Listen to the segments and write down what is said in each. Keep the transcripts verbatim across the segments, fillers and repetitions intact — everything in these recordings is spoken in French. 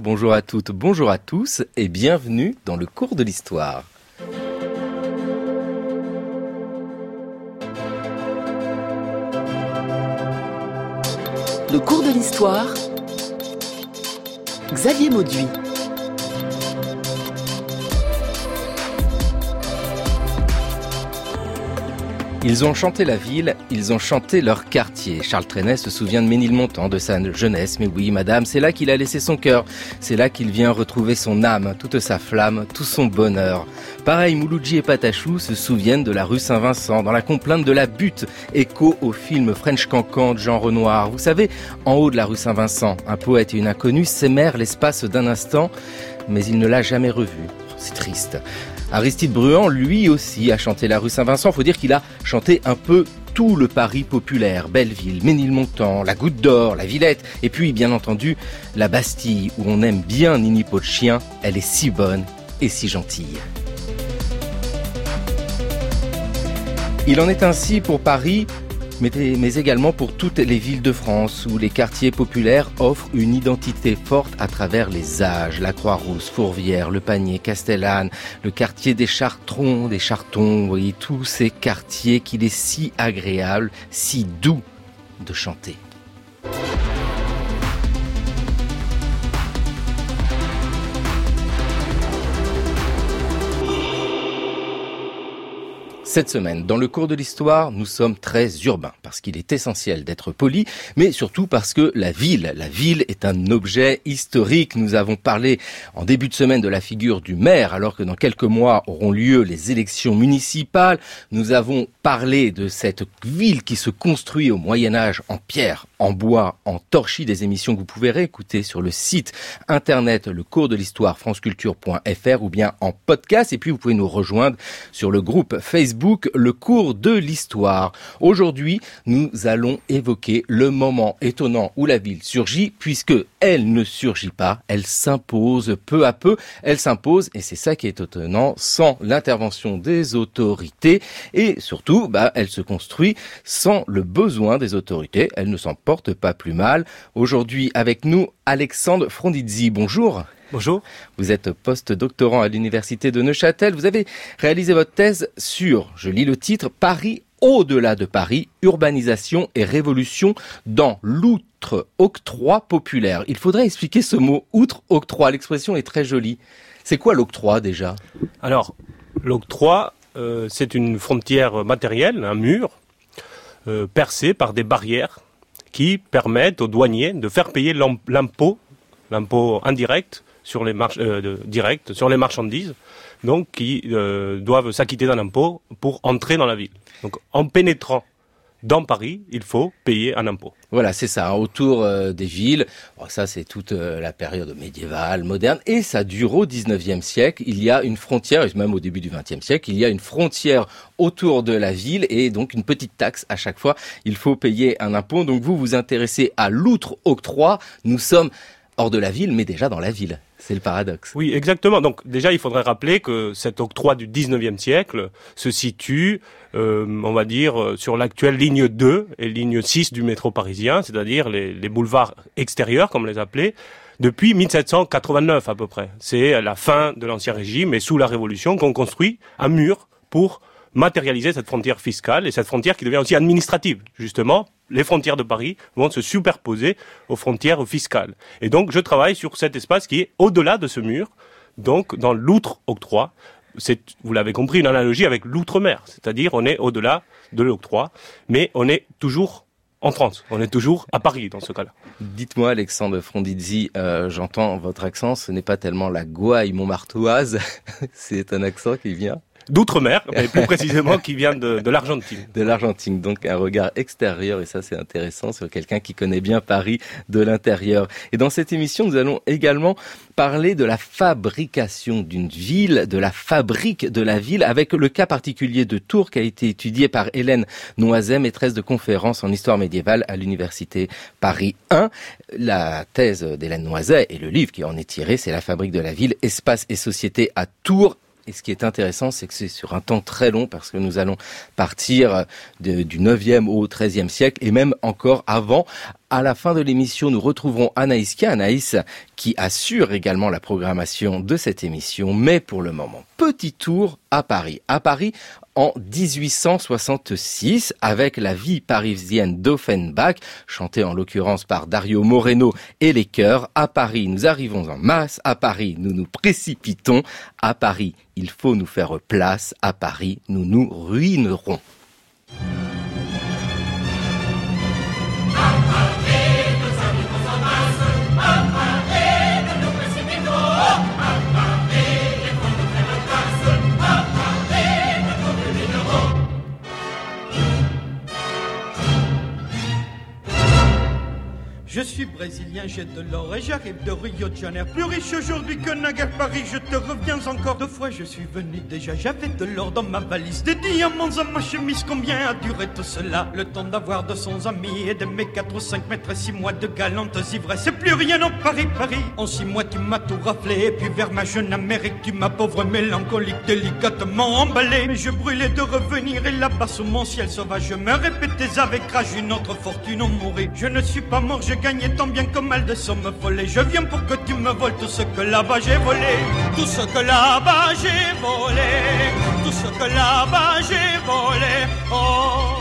bonjour à toutes, bonjour à tous et bienvenue dans le cours de l'histoire. Le cours de l'histoire, Xavier Mauduit. Ils ont chanté la ville, ils ont chanté leur quartier. Charles Trenet se souvient de Ménilmontant, de sa jeunesse. Mais oui, madame, c'est là qu'il a laissé son cœur. C'est là qu'il vient retrouver son âme, toute sa flamme, tout son bonheur. Pareil, Mouloudji et Patachou se souviennent de la rue Saint-Vincent, dans la complainte de la butte, écho au film French Cancan de Jean Renoir. Vous savez, en haut de la rue Saint-Vincent, un poète et une inconnue s'aimèrent l'espace d'un instant, mais il ne l'a jamais revu. C'est triste. Aristide Bruand, lui aussi, a chanté la rue Saint-Vincent. Faut dire qu'il a chanté un peu tout le Paris populaire. Belleville, Ménilmontant, la Goutte d'Or, la Villette. Et puis, bien entendu, la Bastille, où on aime bien Nini Pot de Chien. Elle est si bonne et si gentille. Il en est ainsi pour Paris, mais, mais également pour toutes les villes de France où les quartiers populaires offrent une identité forte à travers les âges. La Croix-Rousse, Fourvière, Le Panier, Castellane, le quartier des Chartrons, des Chartons, vous voyez, tous ces quartiers qu'il est si agréable, si doux de chanter. Cette semaine, dans le cours de l'histoire, nous sommes très urbains, parce qu'il est essentiel d'être poli, mais surtout parce que la ville, la ville est un objet historique. Nous avons parlé en début de semaine de la figure du maire, alors que dans quelques mois auront lieu les élections municipales. Nous avons parlé de cette ville qui se construit au Moyen-Âge en pierre, en bois, en torchis, des émissions que vous pouvez réécouter sur le site internet le cours de l'histoire franceculture point f r ou bien en podcast. Et puis vous pouvez nous rejoindre sur le groupe Facebook le cours de l'histoire. Aujourd'hui, nous allons évoquer le moment étonnant où la ville surgit, puisque elle ne surgit pas, elle s'impose peu à peu, elle s'impose, et c'est ça qui est étonnant, sans l'intervention des autorités, et surtout, bah, elle se construit sans le besoin des autorités, elle ne s'en porte pas plus mal. Aujourd'hui, avec nous, Alexandre Frondizzi, bonjour. Bonjour. Vous êtes post-doctorant à l'université de Neuchâtel. Vous avez réalisé votre thèse sur, je lis le titre, Paris au-delà de Paris, urbanisation et révolution dans l'outre-octroi populaire. Il faudrait expliquer ce mot outre-octroi. L'expression est très jolie. C'est quoi l'octroi déjà ? Alors, l'octroi, euh, c'est une frontière matérielle, un mur, euh, percé par des barrières qui permettent aux douaniers de faire payer l'impôt, l'impôt indirect, sur les march- euh, de, direct sur les marchandises, donc qui euh, doivent s'acquitter d'un impôt pour entrer dans la ville. Donc en pénétrant dans Paris, il faut payer un impôt. Voilà, c'est ça, hein, autour euh, des villes. Bon, ça, c'est toute euh, la période médiévale, moderne, et ça dure au dix-neuvième siècle. Il y a une frontière, et même au début du vingtième siècle, il y a une frontière autour de la ville, et donc une petite taxe à chaque fois. Il faut payer un impôt. Donc vous vous intéressez à l'outre-octroi. Nous sommes hors de la ville, mais déjà dans la ville. C'est le paradoxe. Oui, exactement. Donc déjà, il faudrait rappeler que cet octroi du dix-neuvième siècle se situe, euh, on va dire, sur l'actuelle ligne deux et ligne six du métro parisien, c'est-à-dire les, les boulevards extérieurs, comme on les appelait, depuis mille sept cent quatre-vingt-neuf à peu près. C'est la fin de l'Ancien Régime et sous la Révolution qu'on construit un mur pour matérialiser cette frontière fiscale et cette frontière qui devient aussi administrative, justement. Les frontières de Paris vont se superposer aux frontières fiscales. Et donc, je travaille sur cet espace qui est au-delà de ce mur, donc dans l'outre-octroi. C'est, vous l'avez compris, une analogie avec l'outre-mer. C'est-à-dire, on est au-delà de l'octroi, mais on est toujours en France. On est toujours à Paris, dans ce cas-là. Dites-moi, Alexandre Frondizzi, euh, j'entends votre accent, ce n'est pas tellement la gouaille montmartoise, c'est un accent qui vient d'outre-mer, mais plus précisément qui vient de, de l'Argentine. De l'Argentine, donc un regard extérieur, et ça c'est intéressant, sur quelqu'un qui connaît bien Paris de l'intérieur. Et dans cette émission, nous allons également parler de la fabrication d'une ville, de la fabrique de la ville, avec le cas particulier de Tours qui a été étudié par Hélène Noiset, maîtresse de conférences en histoire médiévale à l'université Paris un. La thèse d'Hélène Noiset et le livre qui en est tiré, c'est La fabrique de la ville, espace et société à Tours. Et ce qui est intéressant, c'est que c'est sur un temps très long, parce que nous allons partir de, du neuvième au treizième siècle, et même encore avant, À la fin de l'émission, nous retrouverons Anaïs Kia, Anaïs qui assure également la programmation de cette émission. Mais pour le moment, petit tour à Paris. À Paris, en dix-huit cent soixante-six, avec la vie parisienne d'Offenbach, chantée en l'occurrence par Dario Moreno et les chœurs. À Paris, nous arrivons en masse. À Paris, nous nous précipitons. À Paris, il faut nous faire place. À Paris, nous nous ruinerons. Je suis brésilien, j'ai de l'or et j'arrive de Rio de Janeiro. Plus riche aujourd'hui que naguère Paris, je te reviens encore. Deux fois je suis venu déjà, j'avais de l'or dans ma valise. Des diamants à ma chemise, combien a duré tout cela? Le temps d'avoir deux cents amis et d'aimer quatre ou cinq mètres et six mois de galantes ivresses. C'est plus rien en Paris, Paris. En six mois tu m'as tout raflé, et puis vers ma jeune Amérique, tu m'as pauvre mélancolique délicatement emballé. Mais je brûlais de revenir et là-bas sous mon ciel sauvage, je me répétais avec rage une autre fortune en mourir. Je ne suis pas mort, je gagné tant bien que mal de sommes volées. Je viens pour que tu me voles tout ce que là-bas j'ai volé. Tout ce que là-bas j'ai volé. Tout ce que là-bas j'ai volé. Oh.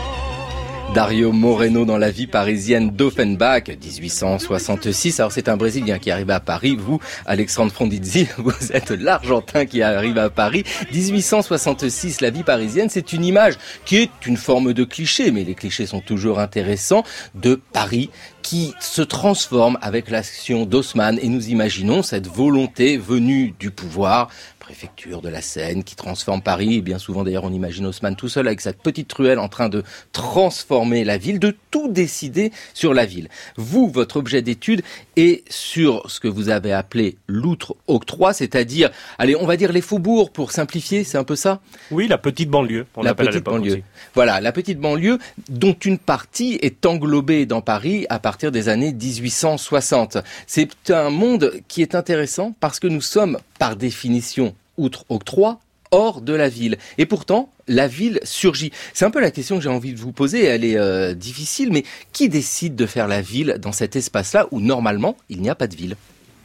Dario Moreno dans la vie parisienne d'Offenbach, dix-huit cent soixante-six. Alors c'est un Brésilien qui arrive à Paris. Vous, Alexandre Frondizi, vous êtes l'Argentin qui arrive à Paris. dix-huit cent soixante-six, la vie parisienne, c'est une image qui est une forme de cliché, mais les clichés sont toujours intéressants, de Paris qui se transforme avec l'action d'Haussmann. Et nous imaginons cette volonté venue du pouvoir, préfecture de la Seine, qui transforme Paris. Et bien souvent, d'ailleurs, on imagine Haussmann tout seul avec cette petite truelle en train de transformer la ville, de tout décider sur la ville. Vous, votre objet d'étude est sur ce que vous avez appelé l'outre-octroi, c'est-à-dire, allez, on va dire les faubourgs pour simplifier, c'est un peu ça? Oui, la petite banlieue, on la l'appelle petite à l'époque banlieue. aussi. Voilà, la petite banlieue dont une partie est englobée dans Paris à partir des années dix-huit cent soixante. C'est un monde qui est intéressant parce que nous sommes, par définition, outre-octroi, hors de la ville. Et pourtant, la ville surgit. C'est un peu la question que j'ai envie de vous poser, elle est euh, difficile, mais qui décide de faire la ville dans cet espace-là où, normalement, il n'y a pas de ville?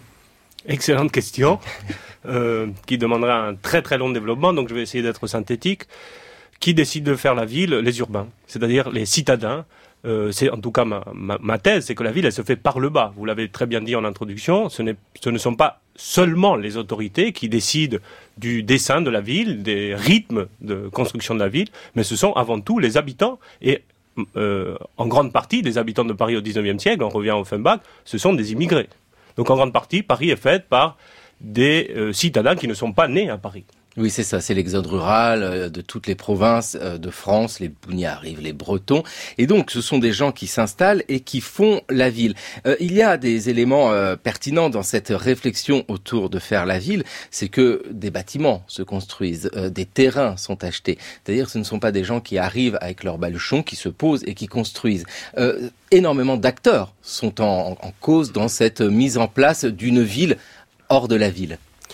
Excellente question, euh, qui demandera un très très long développement, donc je vais essayer d'être synthétique. Qui décide de faire la ville? Les urbains, c'est-à-dire les citadins. Euh, c'est en tout cas ma, ma, ma thèse, c'est que la ville, elle se fait par le bas. Vous l'avez très bien dit en introduction, ce, n'est, ce ne sont pas seulement les autorités qui décident du dessin de la ville, des rythmes de construction de la ville, mais ce sont avant tout les habitants et euh, en grande partie, les habitants de Paris au dix-neuvième siècle, on revient à Offenbach, ce sont des immigrés. Donc en grande partie, Paris est faite par des euh, citadins qui ne sont pas nés à Paris. Oui, c'est ça, c'est l'exode rural euh, de toutes les provinces euh, de France, les Bougnats arrivent, les Bretons, et donc ce sont des gens qui s'installent et qui font la ville. Euh, il y a des éléments euh, pertinents dans cette réflexion autour de faire la ville, c'est que des bâtiments se construisent, euh, des terrains sont achetés, c'est-à-dire ce ne sont pas des gens qui arrivent avec leur baluchon, qui se posent et qui construisent. Euh, énormément d'acteurs sont en, en cause dans cette mise en place d'une ville hors de la ville.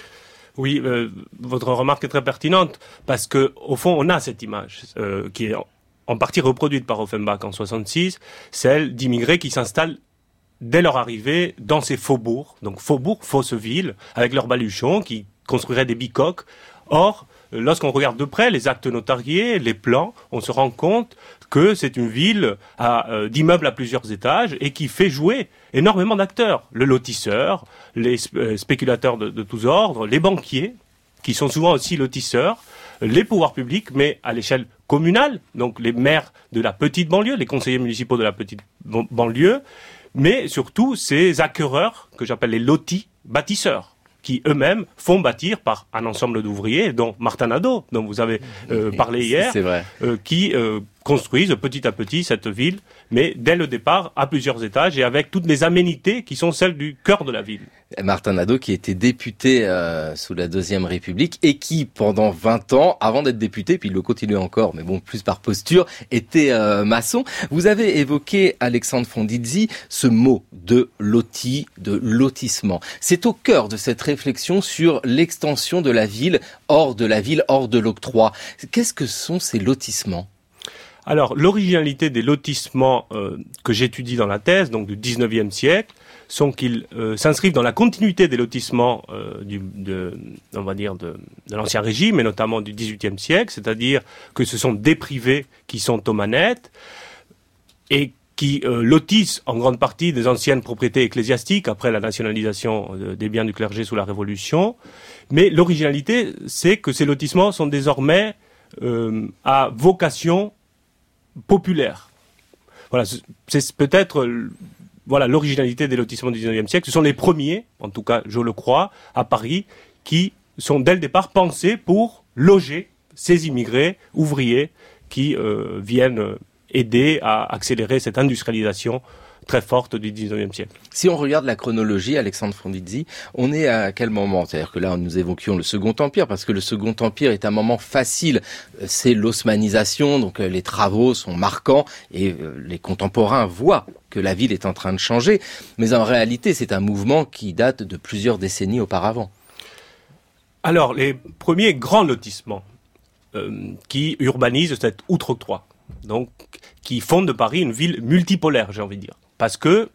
Oui, euh, votre remarque est très pertinente parce que au fond, on a cette image euh, qui est en, en partie reproduite par Offenbach en soixante-six, celle d'immigrés qui s'installent dès leur arrivée dans ces faubourgs, donc faubourgs, fausses villes, avec leurs baluchons qui construiraient des bicoques. Or, lorsqu'on regarde de près les actes notariés, les plans, on se rend compte que c'est une ville à, euh, d'immeubles à plusieurs étages et qui fait jouer énormément d'acteurs. Le lotisseur, les euh, spéculateurs de, de tous ordres, les banquiers, qui sont souvent aussi lotisseurs, les pouvoirs publics, mais à l'échelle communale, donc les maires de la petite banlieue, les conseillers municipaux de la petite banlieue, mais surtout ces acquéreurs, que j'appelle les lotis, bâtisseurs, qui eux-mêmes font bâtir par un ensemble d'ouvriers, dont Martin Nadeau, dont vous avez euh, parlé hier, c'est vrai. Euh, qui euh, construisent petit à petit cette ville, mais dès le départ, à plusieurs étages et avec toutes les aménités qui sont celles du cœur de la ville. Martin Nadeau qui était député euh, sous la Deuxième République et qui, pendant vingt ans, avant d'être député, puis il le continue encore, mais bon, plus par posture, était euh, maçon. Vous avez évoqué, Alexandre Frondizi, ce mot de loti, de lotissement. C'est au cœur de cette réflexion sur l'extension de la ville, hors de la ville, hors de l'octroi. Qu'est-ce que sont ces lotissements ? Alors, l'originalité des lotissements euh, que j'étudie dans la thèse, donc du dix-neuvième siècle, sont qu'ils euh, s'inscrivent dans la continuité des lotissements euh, du, de, on va dire de, de l'Ancien Régime, et notamment du dix-huitième siècle, c'est-à-dire que ce sont des privés qui sont aux manettes et qui euh, lotissent en grande partie des anciennes propriétés ecclésiastiques après la nationalisation euh, des biens du clergé sous la Révolution. Mais l'originalité, c'est que ces lotissements sont désormais euh, à vocation populaire. Voilà, c'est peut-être voilà l'originalité des lotissements du dix-neuvième siècle. Ce sont les premiers, en tout cas je le crois, à Paris, qui sont dès le départ pensés pour loger ces immigrés ouvriers qui euh, viennent aider à accélérer cette industrialisation très forte du dix-neuvième siècle. Si on regarde la chronologie, Alexandre Frondizi, on est à quel moment? C'est-à-dire que là, nous évoquions le Second Empire, parce que le Second Empire est un moment facile. C'est l'osmanisation, donc les travaux sont marquants, et les contemporains voient que la ville est en train de changer. Mais en réalité, c'est un mouvement qui date de plusieurs décennies auparavant. Alors, les premiers grands lotissements euh, qui urbanisent cet outre-octroi, donc qui font de Paris une ville multipolaire, j'ai envie de dire. Parce que,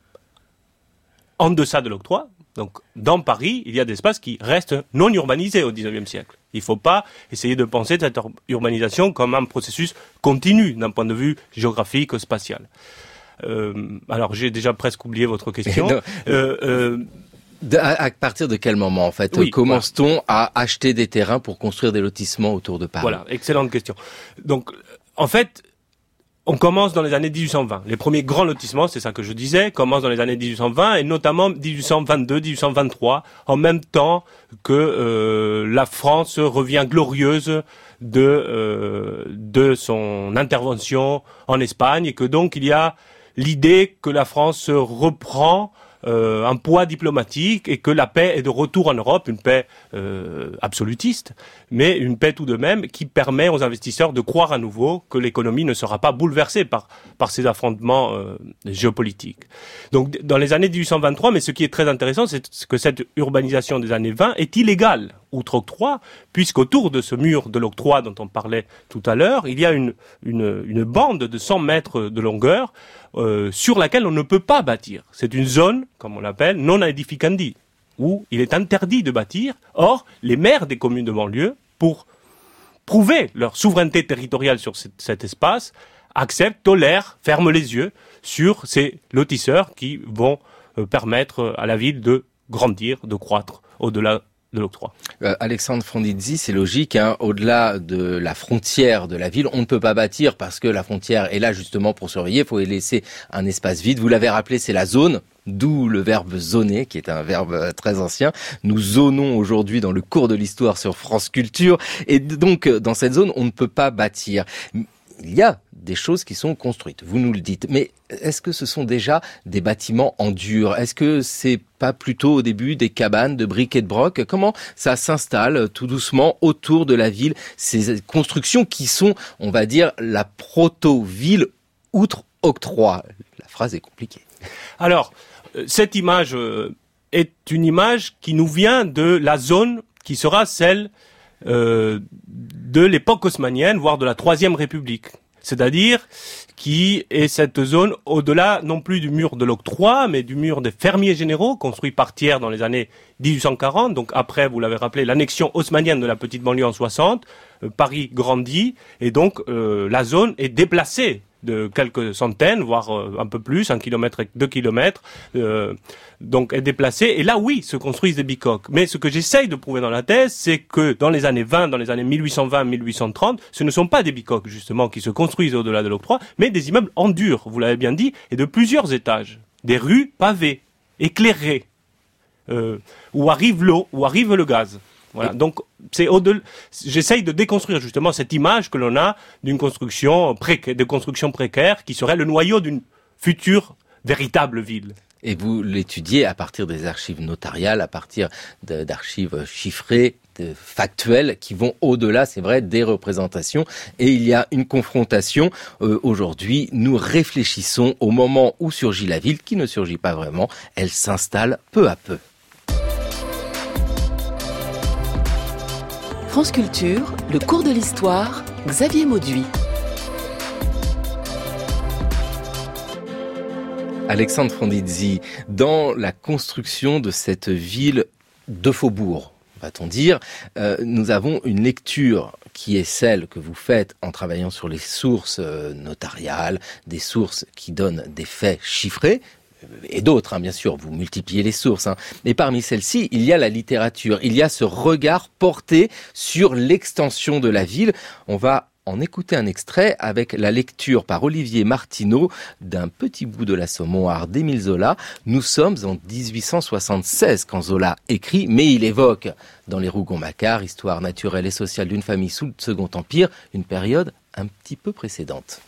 en deçà de l'octroi, donc dans Paris, il y a des espaces qui restent non urbanisés au dix-neuvième siècle. Il ne faut pas essayer de penser cette urbanisation comme un processus continu d'un point de vue géographique, spatial. Euh, alors, j'ai déjà presque oublié votre question. euh, euh, De, à, à partir de quel moment, en fait, oui, commence-t-on voilà. à acheter des terrains pour construire des lotissements autour de Paris? Voilà, excellente question. Donc, en fait, on commence dans les années dix-huit cent vingt. Les premiers grands lotissements, c'est ça que je disais, commencent dans les années dix-huit cent vingt et notamment dix-huit cent vingt-deux, dix-huit cent vingt-trois, en même temps que euh, la France revient glorieuse de euh, de son intervention en Espagne, et que donc il y a l'idée que la France reprend Euh, un poids diplomatique et que la paix est de retour en Europe, une paix euh, absolutiste, mais une paix tout de même qui permet aux investisseurs de croire à nouveau que l'économie ne sera pas bouleversée par par ces affrontements euh, géopolitiques. Donc dans les années dix-huit cent vingt-trois, mais ce qui est très intéressant, c'est que cette urbanisation des années vingt est illégale outre-octroi, puisqu'autour de ce mur de l'octroi dont on parlait tout à l'heure, il y a une une, une bande de cent mètres de longueur Euh, sur laquelle on ne peut pas bâtir. C'est une zone, comme on l'appelle, non edificandi, où il est interdit de bâtir. Or, les maires des communes de banlieue, pour prouver leur souveraineté territoriale sur cet, cet espace, acceptent, tolèrent, ferment les yeux sur ces lotisseurs qui vont euh, permettre à la ville de grandir, de croître au-delà de l'octroi. Euh, Alexandre Frondizi, c'est logique, hein, au-delà de la frontière de la ville, on ne peut pas bâtir parce que la frontière est là justement pour surveiller, il faut y laisser un espace vide. Vous l'avez rappelé, c'est la zone, d'où le verbe zoner, qui est un verbe très ancien. Nous zonons aujourd'hui dans le cours de l'histoire sur France Culture, et donc dans cette zone, on ne peut pas bâtir. Il y a des choses qui sont construites, vous nous le dites, mais est-ce que ce sont déjà des bâtiments en dur? Est-ce que c'est pas plutôt au début des cabanes de briques et de broc? Comment ça s'installe tout doucement autour de la ville, ces constructions qui sont, on va dire, la proto-ville outre-octroi? La phrase est compliquée. Alors, cette image est une image qui nous vient de la zone qui sera celle euh, de l'époque haussmannienne, voire de la Troisième République. C'est-à-dire qui est cette zone au-delà non plus du mur de l'octroi, mais du mur des fermiers généraux, construit par Thiers dans les années dix-huit cent quarante. Donc après, vous l'avez rappelé, l'annexion haussmannienne de la petite banlieue en soixante. Euh, Paris grandit, et donc euh, la zone est déplacée de quelques centaines, voire euh, un peu plus, un kilomètre et deux kilomètres, euh, donc est déplacée. Et là, oui, se construisent des bicoques. Mais ce que j'essaye de prouver dans la thèse, c'est que dans les années vingt, dans les années mille huit cent vingt, mille huit cent trente, ce ne sont pas des bicoques, justement, qui se construisent au-delà de l'octroi, mais des immeubles en dur, vous l'avez bien dit, et de plusieurs étages. Des rues pavées, éclairées, euh, où arrive l'eau, où arrive le gaz. Voilà. Donc, c'est au-delà. J'essaye de déconstruire justement cette image que l'on a d'une construction précaire, de construction précaire qui serait le noyau d'une future véritable ville. Et vous l'étudiez à partir des archives notariales, à partir de, d'archives chiffrées, de, factuelles, qui vont au-delà, c'est vrai, des représentations. Et il y a une confrontation. Euh, aujourd'hui, nous réfléchissons au moment où surgit la ville, qui ne surgit pas vraiment. Elle s'installe peu à peu. France Culture, le cours de l'histoire, Xavier Mauduit. Alors, euh, cette image euh, est une image qui nous vient de la zone qui sera celle euh, de l'époque haussmannienne, voire de la Troisième République. C'est-à-dire qui est cette zone au-delà non plus du mur de l'octroi, mais du mur des fermiers généraux, construit par Thiers dans les années dix-huit cent quarante. Donc après, vous l'avez rappelé, l'annexion haussmannienne de la petite banlieue en soixante. Euh, Paris grandit, et donc euh, la zone est déplacée de quelques centaines, voire euh, un peu plus, un kilomètre et deux kilomètres, euh, donc est déplacée. Et là, oui, se construisent des bicoques. Mais ce que j'essaye de prouver dans la thèse, c'est que dans les années vingt, dans les années mille huit cent vingt, mille huit cent trente, euh, Paris Alexandre Frondizi, dans la construction de cette ville de faubourg, va-t-on dire, euh, nous avons une lecture qui est celle que vous faites en travaillant sur les sources euh, notariales, des sources qui donnent des faits chiffrés, et d'autres, hein, bien sûr, vous multipliez les sources. Hein. Et parmi celles-ci, il y a la littérature, il y a ce regard porté sur l'extension de la ville. On va en écouter un extrait avec la lecture par Olivier Martineau d'un petit bout de l'Assommoir d'Émile Zola. Nous sommes en dix-huit cent soixante-seize quand Zola écrit, mais il évoque dans les Rougon-Macquart, histoire naturelle et sociale d'une famille sous le Second Empire, une période un petit peu précédente.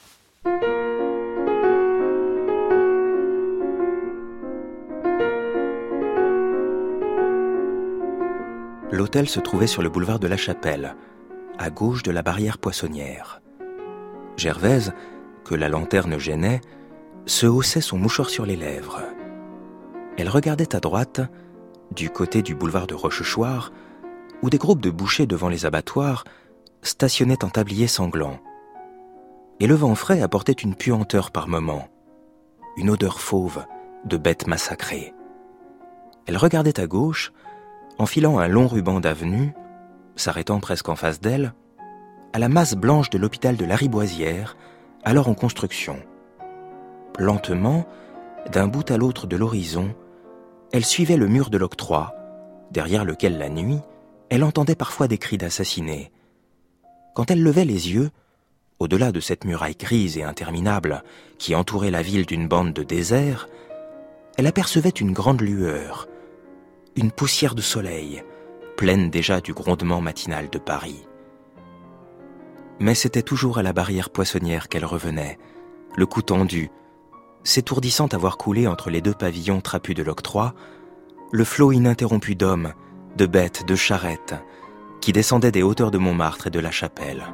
L'hôtel se trouvait sur le boulevard de la Chapelle, à gauche de la barrière poissonnière. Gervaise, que la lanterne gênait, se haussait son mouchoir sur les lèvres. Elle regardait à droite, du côté du boulevard de Rochechouart, où des groupes de bouchers devant les abattoirs stationnaient en tablier sanglant. Et le vent frais apportait une puanteur par moments, une odeur fauve de bêtes massacrées. Elle regardait à gauche, enfilant un long ruban d'avenue, s'arrêtant presque en face d'elle, à la masse blanche de l'hôpital de Lariboisière, alors en construction. Lentement, d'un bout à l'autre de l'horizon, elle suivait le mur de l'octroi, derrière lequel la nuit, elle entendait parfois des cris d'assassinés. Quand elle levait les yeux, au-delà de cette muraille grise et interminable qui entourait la ville d'une bande de désert, elle apercevait une grande lueur, une poussière de soleil, pleine déjà du grondement matinal de Paris. Mais c'était toujours à la barrière poissonnière qu'elle revenait, le cou tendu, s'étourdissant à voir couler entre les deux pavillons trapus de l'octroi, le flot ininterrompu d'hommes, de bêtes, de charrettes, qui descendaient des hauteurs de Montmartre et de la Chapelle.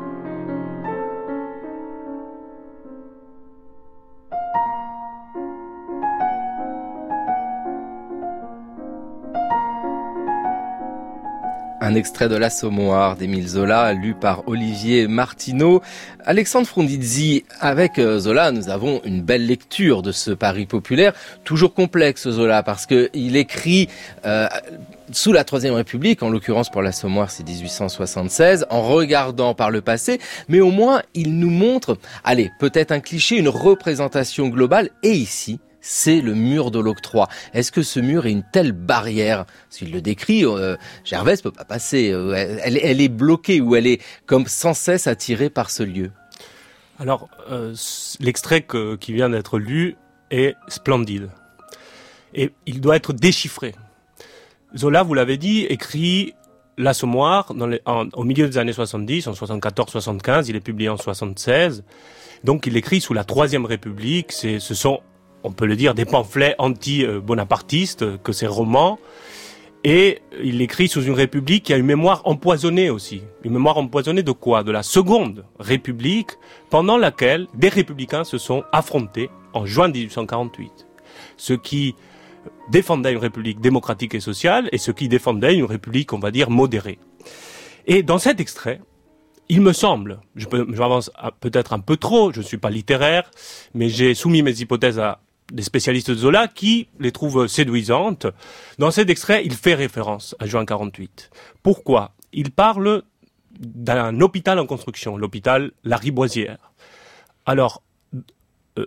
Un extrait de l'Assommoir d'Émile Zola, lu par Olivier Martineau. Alexandre Frondizi, avec Zola, nous avons une belle lecture de ce Paris populaire, toujours complexe Zola, parce qu'il écrit euh, sous la Troisième République, en l'occurrence pour l'Assommoir c'est dix-huit cent soixante-seize, en regardant par le passé, mais au moins il nous montre, allez, peut-être un cliché, une représentation globale, et ici, c'est le mur de l'octroi. Est-ce que ce mur est une telle barrière? S'il le décrit, euh, Gervaise peut pas passer. Euh, elle, elle est bloquée ou elle est comme sans cesse attirée par ce lieu. Alors, euh, l'extrait que, qui vient d'être lu est splendide. Et il doit être déchiffré. Zola, vous l'avez dit, écrit l'Assommoir dans les, en, au milieu des années soixante-dix, en soixante-quatorze soixante-quinze, il est publié en soixante-seize. Donc il écrit sous la Troisième République. C'est, ce sont on peut le dire, des pamphlets anti-bonapartistes que ses romans. Et il écrit sous une république qui a une mémoire empoisonnée aussi. Une mémoire empoisonnée de quoi? De la Seconde République, pendant laquelle des républicains se sont affrontés en juin dix-huit cent quarante-huit. Ceux qui défendaient une république démocratique et sociale et ceux qui défendaient une république, on va dire, modérée. Et dans cet extrait, il me semble, je peux, j'avance peut-être un peu trop, je ne suis pas littéraire, mais j'ai soumis mes hypothèses à des spécialistes de Zola qui les trouvent séduisantes. Dans cet extrait, il fait référence à juin quarante-huit. Pourquoi? Il parle d'un hôpital en construction, l'hôpital Lariboisière. Alors, euh,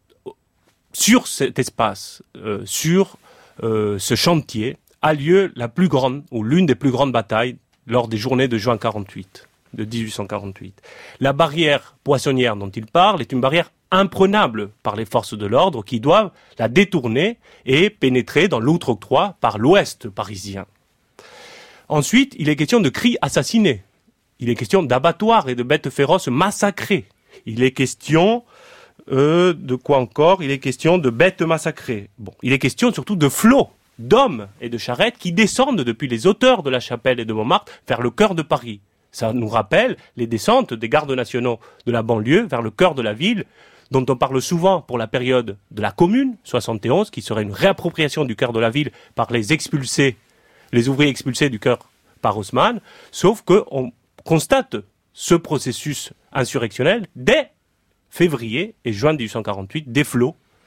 sur cet espace, euh, sur euh, ce chantier, a lieu la plus grande, ou l'une des plus grandes batailles lors des journées de juin quarante-huit, de dix-huit cent quarante-huit. La barrière poissonnière dont il parle est une barrière imprenable par les forces de l'ordre qui doivent la détourner et pénétrer dans l'outre-octroi par l'ouest parisien. Ensuite, il est question de cris assassinés. Il est question d'abattoirs et de bêtes féroces massacrées. Il est question euh, de quoi encore? Il est question de bêtes massacrées. Bon, il est question surtout de flots d'hommes et de charrettes qui descendent depuis les hauteurs de la Chapelle et de Montmartre vers le cœur de Paris. Ça nous rappelle les descentes des gardes nationaux de la banlieue vers le cœur de la ville, dont on parle souvent pour la période de la Commune, soixante et onze, qui serait une réappropriation du cœur de la ville par les expulsés, les ouvriers expulsés du cœur par Haussmann, sauf qu'on constate ce processus insurrectionnel dès février et juin dix-huit cent quarante-huit, des flots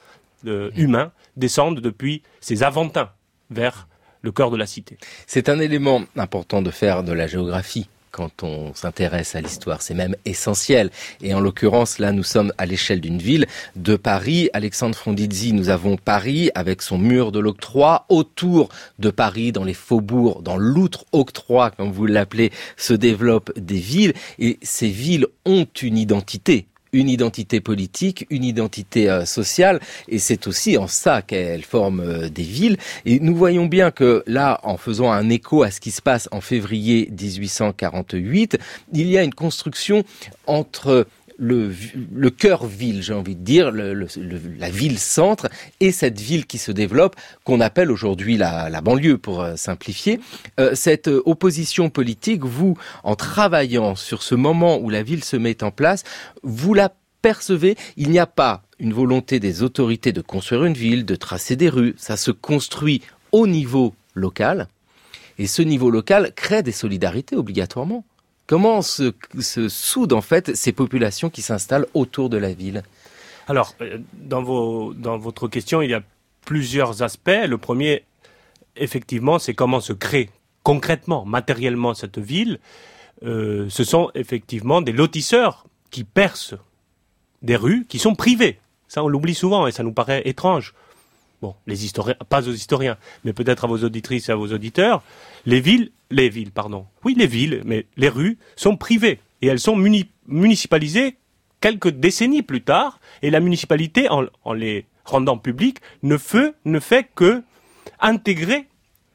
euh, humains descendent depuis ces Aventins vers le cœur de la cité. C'est un élément important de faire de la géographie quand on s'intéresse à l'histoire, c'est même essentiel. Et en l'occurrence, là, nous sommes à l'échelle d'une ville, de Paris. Alexandre Frondizi, nous avons Paris avec son mur de l'octroi. Autour de Paris, dans les faubourgs, dans l'outre-octroi, comme vous l'appelez, se développent des villes. Et ces villes ont une identité. Une identité politique, une identité euh, sociale, et c'est aussi en ça qu'elles forment euh, des villes. Et nous voyons bien que là, en faisant un écho à ce qui se passe en février dix-huit cent quarante-huit, il y a une construction entre le, le cœur-ville, j'ai envie de dire, le, le, le, la ville-centre, et cette ville qui se développe, qu'on appelle aujourd'hui la, la banlieue, pour euh, simplifier. Euh, cette euh, opposition politique, vous, en travaillant sur ce moment où la ville se met en place, vous la percevez. Il n'y a pas une volonté des autorités de construire une ville, de tracer des rues. Ça se construit au niveau local, et ce niveau local crée des solidarités obligatoirement. Comment se, se soudent en fait ces populations qui s'installent autour de la ville ? Alors, dans, vos, dans votre question, il y a plusieurs aspects. Le premier, effectivement, c'est comment se crée concrètement, matériellement cette ville. Euh, ce sont effectivement des lotisseurs qui percent des rues qui sont privées. Ça, on l'oublie souvent et ça nous paraît étrange. Bon, les historiens, pas aux historiens, mais peut-être à vos auditrices et à vos auditeurs, les villes, les villes, pardon, oui, les villes, mais les rues sont privées et elles sont muni- municipalisées quelques décennies plus tard, et la municipalité, en, en les rendant publiques, ne fait, ne fait que intégrer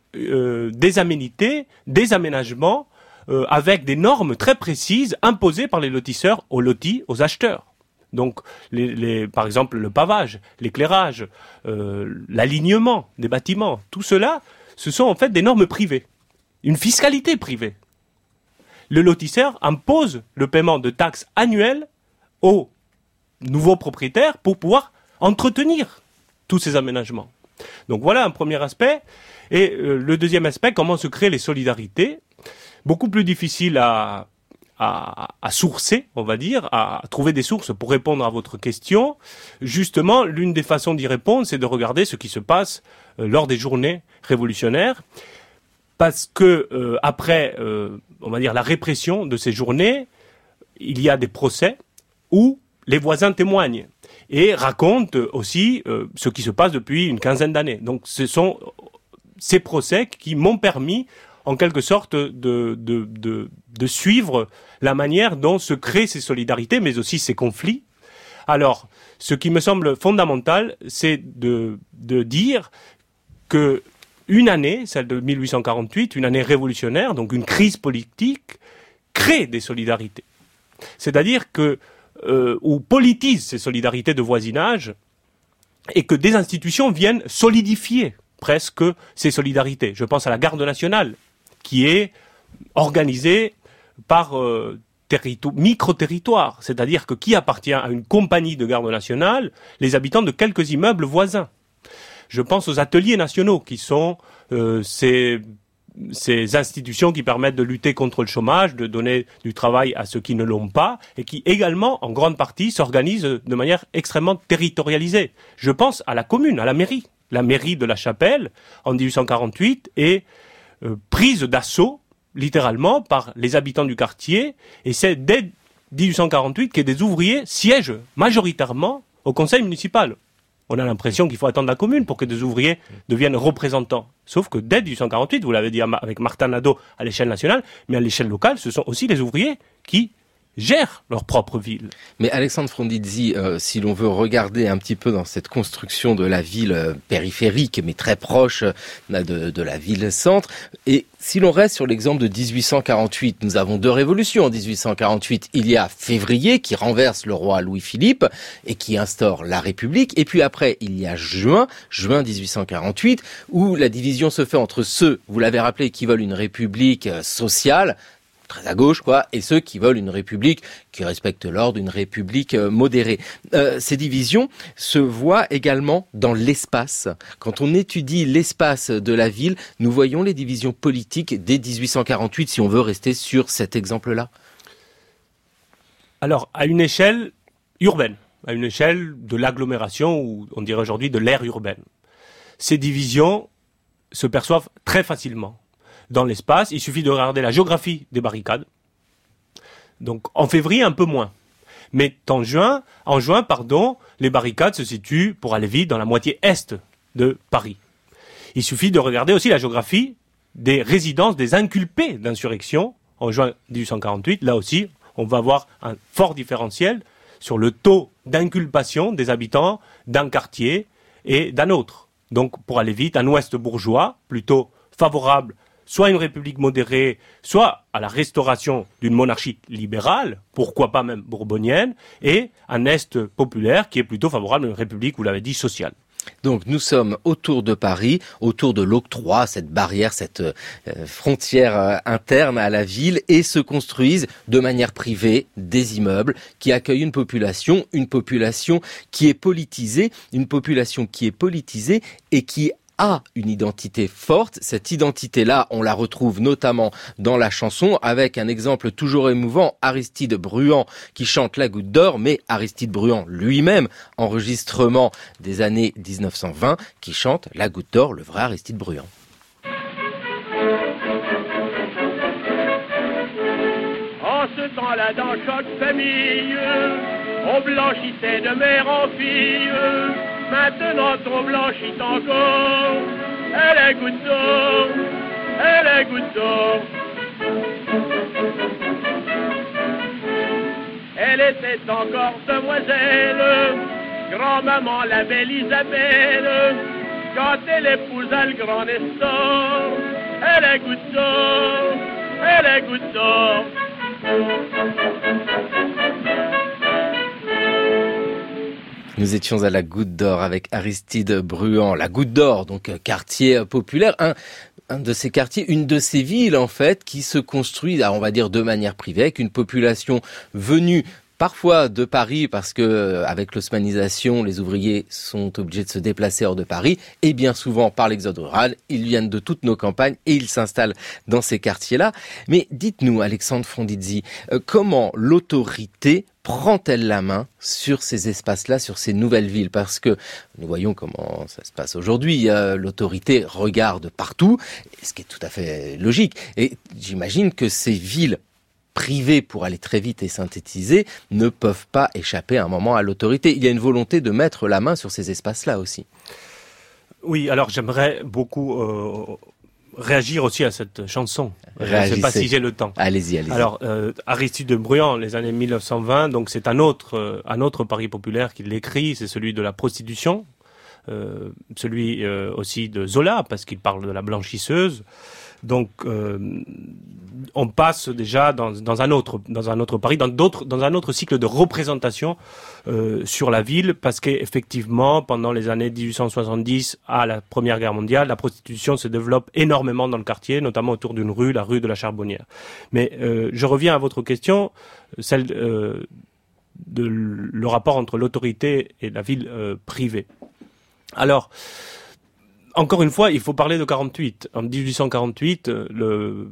euh, des aménités, des aménagements euh, avec des normes très précises imposées par les lotisseurs aux lotis, aux acheteurs. Donc, les, les, par exemple, le pavage, l'éclairage, euh, l'alignement des bâtiments, tout cela, ce sont en fait des normes privées, une fiscalité privée. Le lotisseur impose le paiement de taxes annuelles aux nouveaux propriétaires pour pouvoir entretenir tous ces aménagements. Donc voilà un premier aspect. Et euh, le deuxième aspect, comment se créent les solidarités, beaucoup plus difficile à... À, à sourcer, on va dire, à trouver des sources pour répondre à votre question. Justement, l'une des façons d'y répondre, c'est de regarder ce qui se passe euh, lors des journées révolutionnaires, parce que euh, après, euh, on va dire, la répression de ces journées, il y a des procès où les voisins témoignent et racontent aussi euh, ce qui se passe depuis une quinzaine d'années. Donc, ce sont ces procès qui m'ont permis en quelque sorte de, de, de, de suivre la manière dont se créent ces solidarités, mais aussi ces conflits. Alors, ce qui me semble fondamental, c'est de, de dire que une année, celle de mille huit cent quarante-huit, une année révolutionnaire, donc une crise politique, crée des solidarités. C'est-à-dire que, euh, ou politise ces solidarités de voisinage, et que des institutions viennent solidifier presque ces solidarités. Je pense à la garde nationale, qui est organisée par euh, territo- micro-territoire, c'est-à-dire que qui appartient à une compagnie de garde nationale, les habitants de quelques immeubles voisins. Je pense aux ateliers nationaux, qui sont euh, ces, ces institutions qui permettent de lutter contre le chômage, de donner du travail à ceux qui ne l'ont pas, et qui également, en grande partie, s'organisent de manière extrêmement territorialisée. Je pense à la commune, à la mairie. La mairie de La Chapelle, en dix-huit cent quarante-huit, est Euh, prise d'assaut, littéralement, par les habitants du quartier, et c'est dès dix-huit cent quarante-huit que des ouvriers siègent majoritairement au conseil municipal. On a l'impression qu'il faut attendre la commune pour que des ouvriers deviennent représentants. Sauf que dès dix-huit cent quarante-huit, vous l'avez dit avec Martin Nadeau à l'échelle nationale, mais à l'échelle locale, ce sont aussi les ouvriers qui gèrent leur propre ville. Mais Alexandre Frondizi, euh, si l'on veut regarder un petit peu dans cette construction de la ville euh, périphérique, mais très proche euh, de, de la ville-centre, et si l'on reste sur l'exemple de dix-huit cent quarante-huit, nous avons deux révolutions en dix-huit cent quarante-huit. Il y a février qui renverse le roi Louis-Philippe et qui instaure la République, et puis après il y a juin, juin dix-huit cent quarante-huit, où la division se fait entre ceux, vous l'avez rappelé, qui veulent une République euh, sociale, très à gauche, quoi, et ceux qui veulent une république qui respecte l'ordre, une république euh, modérée. Euh, ces divisions se voient également dans l'espace. Quand on étudie l'espace de la ville, nous voyons les divisions politiques dès dix-huit cent quarante-huit, si on veut rester sur cet exemple-là. Alors, à une échelle urbaine, à une échelle de l'agglomération, ou on dirait aujourd'hui de l'aire urbaine. Ces divisions se perçoivent très facilement dans l'espace. Il suffit de regarder la géographie des barricades. Donc en février, un peu moins. Mais en juin, en juin, pardon, les barricades se situent, pour aller vite, dans la moitié est de Paris. Il suffit de regarder aussi la géographie des résidences des inculpés d'insurrection en juin dix-huit cent quarante-huit. Là aussi, on va avoir un fort différentiel sur le taux d'inculpation des habitants d'un quartier et d'un autre. Donc, pour aller vite, un ouest bourgeois, plutôt favorable soit à une république modérée, soit à la restauration d'une monarchie libérale, pourquoi pas même bourbonienne, et un est populaire qui est plutôt favorable à une république, vous l'avez dit, sociale. Donc nous sommes autour de Paris, autour de l'octroi, cette barrière, cette euh, frontière euh, interne à la ville, et se construisent de manière privée des immeubles qui accueillent une population, une population qui est politisée, une population qui est politisée et qui a une identité forte. Cette identité-là, on la retrouve notamment dans la chanson, avec un exemple toujours émouvant, Aristide Bruant qui chante La Goutte d'Or, mais Aristide Bruant lui-même, enregistrement des années dix-neuf cent vingt, qui chante La Goutte d'Or, le vrai Aristide Bruant. En ce temps-là, dans chaque famille, on blanchissait de mère en fille. Maintenant on blanchit encore. Elle est goutte d'or, elle est goutte d'or. Elle était encore demoiselle, grand-maman la belle Isabelle, quand elle épousa le grand Nestor. Elle est goutte d'or, elle est goutte d'or. Nous étions à la Goutte d'Or avec Aristide Bruant. La Goutte d'Or, donc quartier populaire, un, un de ces quartiers, une de ces villes en fait, qui se construit, on va dire de manière privée, avec une population venue parfois de Paris, parce que avec l'osmanisation, les ouvriers sont obligés de se déplacer hors de Paris, et bien souvent par l'exode rural, ils viennent de toutes nos campagnes et ils s'installent dans ces quartiers-là. Mais dites-nous, Alexandre Frondizi, euh, comment l'autorité prend-elle la main sur ces espaces-là, sur ces nouvelles villes? Parce que nous voyons comment ça se passe aujourd'hui. Euh, l'autorité regarde partout, ce qui est tout à fait logique. Et j'imagine que ces villes privées, pour aller très vite et synthétiser, ne peuvent pas échapper à un moment à l'autorité. Il y a une volonté de mettre la main sur ces espaces-là aussi. Oui, alors j'aimerais beaucoup euh, réagir aussi à cette chanson. Réagissez. Je ne sais pas si j'ai le temps. Allez-y, allez-y. Alors, euh, Aristide Bruant, les années mille neuf cent vingt, donc c'est un autre, euh, un autre Paris populaire qui l'écrit, c'est celui de la prostitution, euh, celui euh, aussi de Zola, parce qu'il parle de la blanchisseuse. Donc, euh, on passe déjà dans, dans un autre, dans un autre Paris, dans d'autres, dans un autre cycle de représentation euh, sur la ville, parce qu'effectivement, pendant les années dix-huit cent soixante-dix à la Première Guerre mondiale, la prostitution se développe énormément dans le quartier, notamment autour d'une rue, la rue de la Charbonnière. Mais euh, je reviens à votre question, celle euh, de le rapport entre l'autorité et la ville euh, privée. Alors. Encore une fois, il faut parler de quarante-huit. En dix-huit cent quarante-huit, le,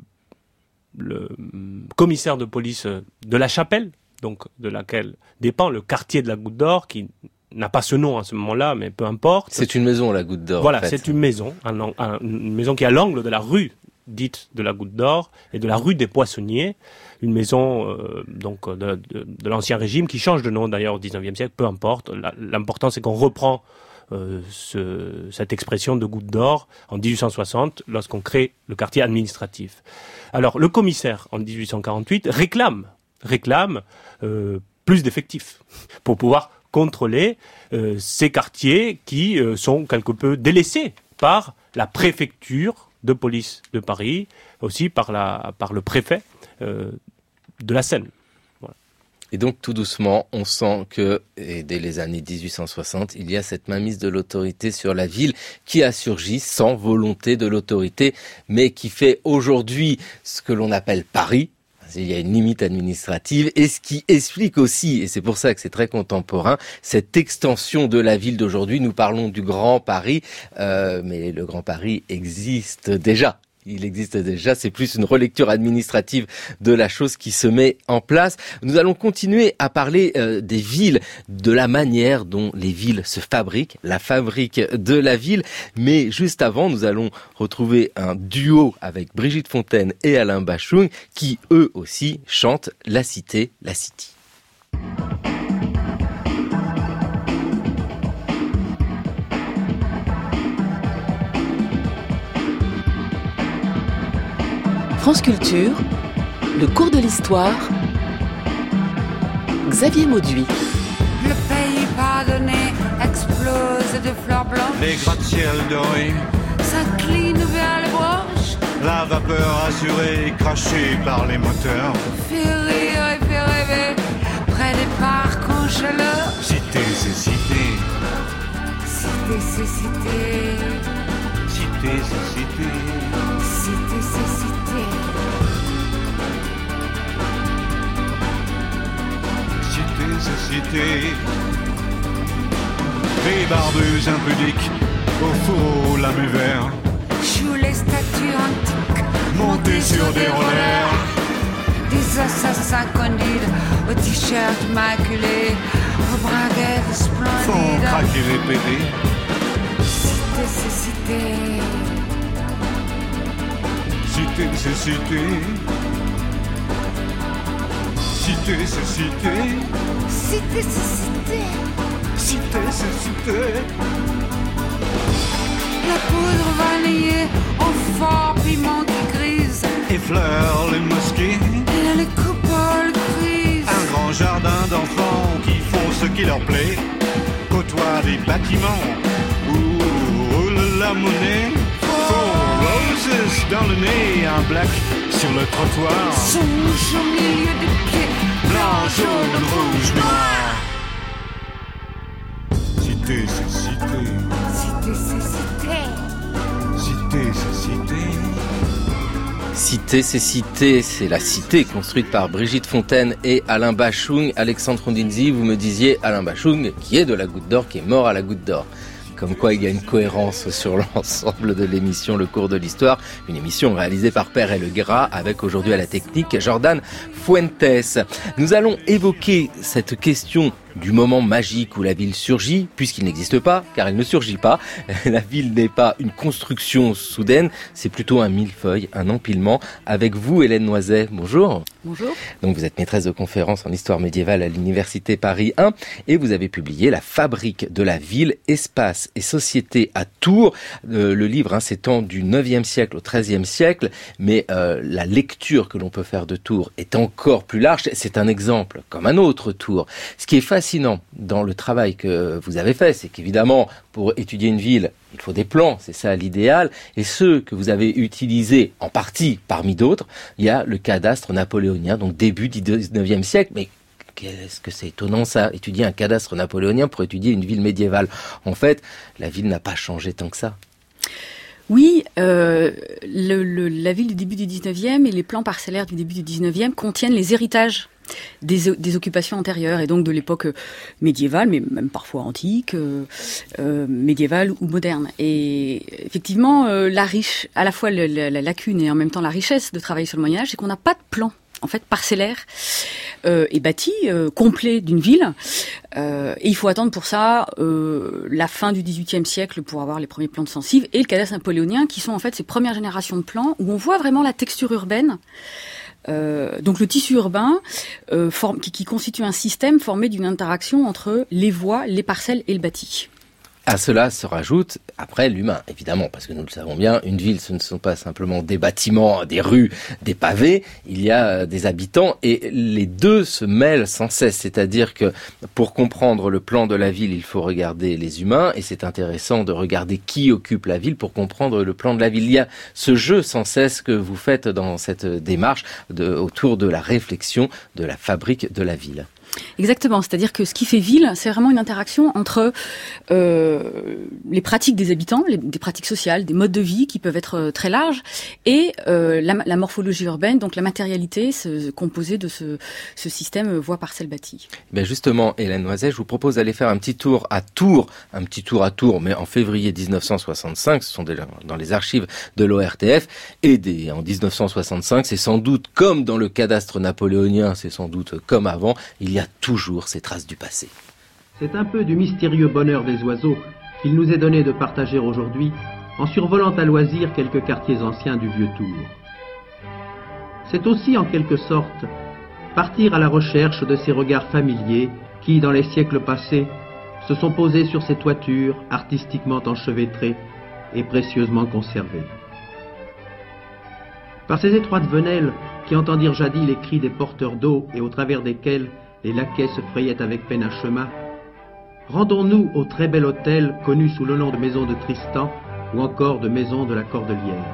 le commissaire de police de La Chapelle, donc de laquelle dépend le quartier de la Goutte d'Or, qui n'a pas ce nom à ce moment-là, mais peu importe. C'est une maison, la Goutte d'Or. Voilà, en fait. C'est une maison, un, un, une maison qui est à l'angle de la rue dite de la Goutte d'Or et de la rue des Poissonniers, une maison euh, donc de, de, de l'ancien régime qui change de nom d'ailleurs au dix-neuvième siècle, peu importe. L'important c'est qu'on reprend Euh, ce, cette expression de Goutte d'Or en dix-huit cent soixante lorsqu'on crée le quartier administratif. Alors le commissaire en dix-huit cent quarante-huit réclame, réclame euh, plus d'effectifs pour pouvoir contrôler euh, ces quartiers qui euh, sont quelque peu délaissés par la préfecture de police de Paris, aussi par, la, par le préfet euh, de la Seine. Et donc, tout doucement, on sent que, et dès les années dix-huit cent soixante, il y a cette mainmise de l'autorité sur la ville qui a surgi sans volonté de l'autorité, mais qui fait aujourd'hui ce que l'on appelle Paris. Il y a une limite administrative, et ce qui explique aussi, et c'est pour ça que c'est très contemporain, cette extension de la ville d'aujourd'hui. Nous parlons du Grand Paris, euh, mais le Grand Paris existe déjà. il existe déjà, c'est plus une relecture administrative de la chose qui se met en place. Nous allons continuer à parler euh, des villes, de la manière dont les villes se fabriquent, la fabrique de la ville. Mais juste avant, nous allons retrouver un duo avec Brigitte Fontaine et Alain Bachung qui, eux aussi, chantent La Cité, la City. France Culture, le cours de l'histoire, Xavier Mauduit. Le pays pardonné explose de fleurs blanches. Les gratte-ciels dorés s'inclinent vers les branches. La vapeur assurée crachée par les moteurs. Fait rire et fait rêver près des parcs en chaleur. Cité, c'est cité. Cité, c'est cité. Cité, c'est cité. Cité, c'est cité. Cité, c'est cité. Les barbus impudiques au fourreau lames vert. Jouent les statues antiques Montées sur des rollers. Des assassins candides aux t-shirts maculés, aux braguettes Font splendides. craquer les pédés. Cité, c'est cité. Cité, c'est cité. Cité, c'est cité. Cité, c'est cité. Cité, c'est cité. La poudre vanillée au fort piment qui grise. Effleure les mosquées. Et les coupoles grises. Un grand jardin d'enfants qui font ce qui leur plaît. Côtoient des bâtiments où roule la monnaie. Four roses dans le nez, un black sur le trottoir. Songe au milieu des pieds. Blanc, jaune, rouge, noir. Cité, c'est cité. Cité, c'est cité. Cité, c'est cité. Cité, c'est cité, c'est la cité construite par Brigitte Fontaine et Alain Bachung. Alexandre Rondinzi, vous me disiez Alain Bachung, qui est de la Goutte d'Or, qui est mort à la Goutte d'Or. Comme quoi il y a une cohérence sur l'ensemble de l'émission Le Cours de l'Histoire, une émission réalisée par Père et Le Gras avec aujourd'hui à la technique Jordan Fuentes. Nous allons évoquer cette question du moment magique où la ville surgit, puisqu'il n'existe pas, car elle ne surgit pas. La ville n'est pas une construction soudaine, c'est plutôt un millefeuille, un empilement. Avec vous, Hélène Noiset, bonjour. Bonjour. Donc vous êtes maîtresse de conférences en histoire médiévale à l'Université Paris un et vous avez publié La fabrique de la ville, espace et société à Tours. Euh, le livre hein, s'étend du neuvième siècle au treizième siècle, mais euh, la lecture que l'on peut faire de Tours est encore plus large. C'est un exemple, comme un autre Tours. Ce qui est fascinant dans le travail que vous avez fait, c'est qu'évidemment, pour étudier une ville, il faut des plans, c'est ça l'idéal. Et ceux que vous avez utilisés, en partie parmi d'autres, il y a le cadastre napoléonien, donc début du dix-neuvième siècle. Mais qu'est-ce que c'est étonnant ça, étudier un cadastre napoléonien pour étudier une ville médiévale. En fait, la ville n'a pas changé tant que ça. Oui, euh, le, le, la ville du début du dix-neuvième et les plans parcellaires du début du dix-neuvième contiennent les héritages des, des occupations antérieures et donc de l'époque médiévale, mais même parfois antique, euh, euh, médiévale ou moderne. Et effectivement, euh, la riche, à la fois la, la, la lacune et en même temps la richesse de travailler sur le Moyen-Âge, c'est qu'on n'a pas de plan en fait parcellaire euh, et bâti euh, complet d'une ville. Euh, et il faut attendre pour ça euh, la fin du dix-huitième siècle pour avoir les premiers plans de Censive et le cadastre napoléonien, qui sont en fait ces premières générations de plans où on voit vraiment la texture urbaine. Euh, donc le tissu urbain euh, forme, qui, qui constitue un système formé d'une interaction entre les voies, les parcelles et le bâti. À cela se rajoute, après, l'humain, évidemment, parce que nous le savons bien, une ville, ce ne sont pas simplement des bâtiments, des rues, des pavés, il y a des habitants, et les deux se mêlent sans cesse, c'est-à-dire que pour comprendre le plan de la ville, il faut regarder les humains, et c'est intéressant de regarder qui occupe la ville pour comprendre le plan de la ville. Il y a ce jeu sans cesse que vous faites dans cette démarche de, autour de la réflexion de la fabrique de la ville. Exactement, c'est-à-dire que ce qui fait ville, c'est vraiment une interaction entre euh, les pratiques des habitants, les, des pratiques sociales, des modes de vie qui peuvent être euh, très larges, et euh, la, la morphologie urbaine, donc la matérialité ce, composée de ce, ce système euh, voie parcelle bâtie. Ben justement, Hélène Noiset, je vous propose d'aller faire un petit tour à Tours, un petit tour à Tours, mais en février dix-neuf cent soixante-cinq, ce sont des, dans les archives de l'O R T F, et des, en dix-neuf cent soixante-cinq, c'est sans doute comme dans le cadastre napoléonien, c'est sans doute comme avant, il y a toujours ces traces du passé. C'est un peu du mystérieux bonheur des oiseaux qu'il nous est donné de partager aujourd'hui en survolant à loisir quelques quartiers anciens du vieux Tours. C'est aussi en quelque sorte partir à la recherche de ces regards familiers qui, dans les siècles passés, se sont posés sur ces toitures artistiquement enchevêtrées et précieusement conservées. Par ces étroites venelles qui entendirent jadis les cris des porteurs d'eau et au travers desquels les laquais se frayaient avec peine un chemin, rendons-nous au très bel hôtel connu sous le nom de Maison de Tristan ou encore de Maison de la Cordelière.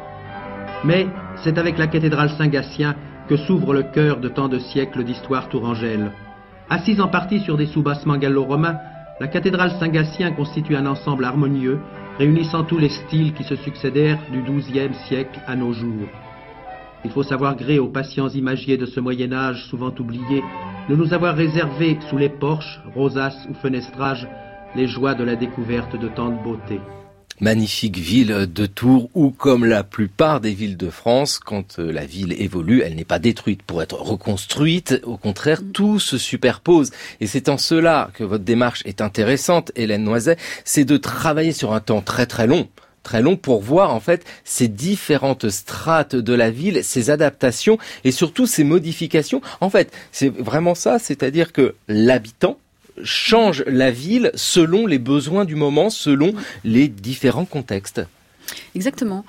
Mais c'est avec la cathédrale Saint-Gatien que s'ouvre le cœur de tant de siècles d'histoire tourangelle. Assise en partie sur des soubassements gallo-romains, la cathédrale Saint-Gatien constitue un ensemble harmonieux réunissant tous les styles qui se succédèrent du douzième siècle à nos jours. Il faut savoir gré aux patients imagiers de ce Moyen-Âge souvent oublié de nous avoir réservé sous les porches, rosaces ou fenestrages les joies de la découverte de tant de beauté. Magnifique ville de Tours où, comme la plupart des villes de France, quand la ville évolue, elle n'est pas détruite pour être reconstruite. Au contraire, tout se superpose. Et c'est en cela que votre démarche est intéressante, Hélène Noiset, c'est de travailler sur un temps très très long. très long pour voir en fait ces différentes strates de la ville, ces adaptations et surtout ces modifications. En fait, c'est vraiment ça, c'est-à-dire que l'habitant change la ville selon les besoins du moment, selon les différents contextes. Exactement.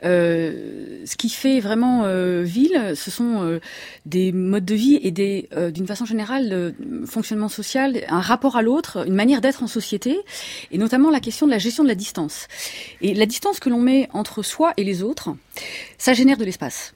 Euh, ce qui fait vraiment euh, ville, ce sont euh, des modes de vie et des, euh, d'une façon générale, le fonctionnement social, un rapport à l'autre, une manière d'être en société, et notamment la question de la gestion de la distance. Et la distance que l'on met entre soi et les autres, ça génère de l'espace.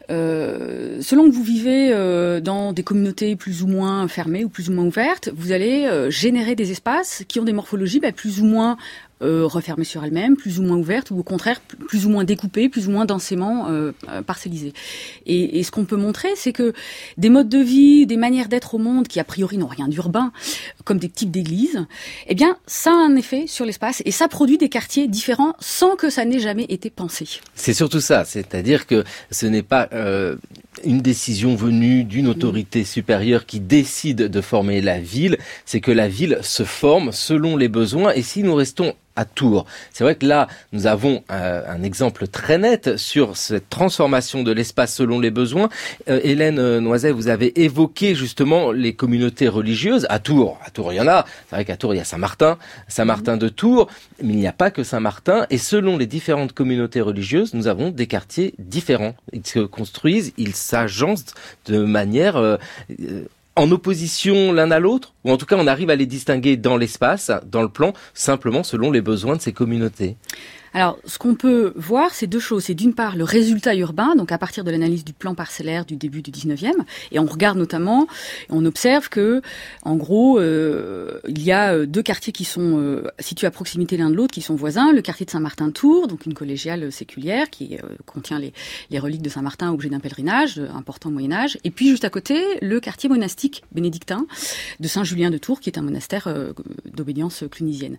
Euh, selon que vous vivez euh, dans des communautés plus ou moins fermées ou plus ou moins ouvertes, vous allez euh, générer des espaces qui ont des morphologies bah, plus ou moins Euh, refermées sur elles-mêmes, plus ou moins ouvertes, ou au contraire plus ou moins découpées, plus ou moins densément euh, parcellisées. Et, et ce qu'on peut montrer, c'est que des modes de vie, des manières d'être au monde qui a priori n'ont rien d'urbain, comme des types d'églises, eh bien ça a un effet sur l'espace et ça produit des quartiers différents sans que ça n'ait jamais été pensé. C'est surtout ça, c'est-à-dire que ce n'est pas euh, une décision venue d'une autorité supérieure qui décide de former la ville, c'est que la ville se forme selon les besoins. Et si nous restons à Tours, c'est vrai que là, nous avons euh, un exemple très net sur cette transformation de l'espace selon les besoins. Euh, Hélène Noiset, vous avez évoqué justement les communautés religieuses. À Tours, à Tours, il y en a. C'est vrai qu'à Tours, il y a Saint-Martin, Saint-Martin de Tours, mais il n'y a pas que Saint-Martin. Et selon les différentes communautés religieuses, nous avons des quartiers différents. Ils se construisent, ils s'agencent de manière euh, euh, en opposition l'un à l'autre, ou en tout cas on arrive à les distinguer dans l'espace, dans le plan, simplement selon les besoins de ces communautés. Alors, ce qu'on peut voir, c'est deux choses. C'est d'une part le résultat urbain, donc à partir de l'analyse du plan parcellaire du début du dix-neuvième, et on regarde notamment, on observe que, en gros, euh, il y a deux quartiers qui sont euh, situés à proximité l'un de l'autre, qui sont voisins. Le quartier de Saint-Martin-de-Tours, donc une collégiale séculière qui euh, contient les, les reliques de Saint-Martin, objet d'un pèlerinage euh, important au Moyen-Âge. Et puis juste à côté, le quartier monastique bénédictin de Saint-Julien-de-Tours, qui est un monastère euh, d'obédience clunisienne.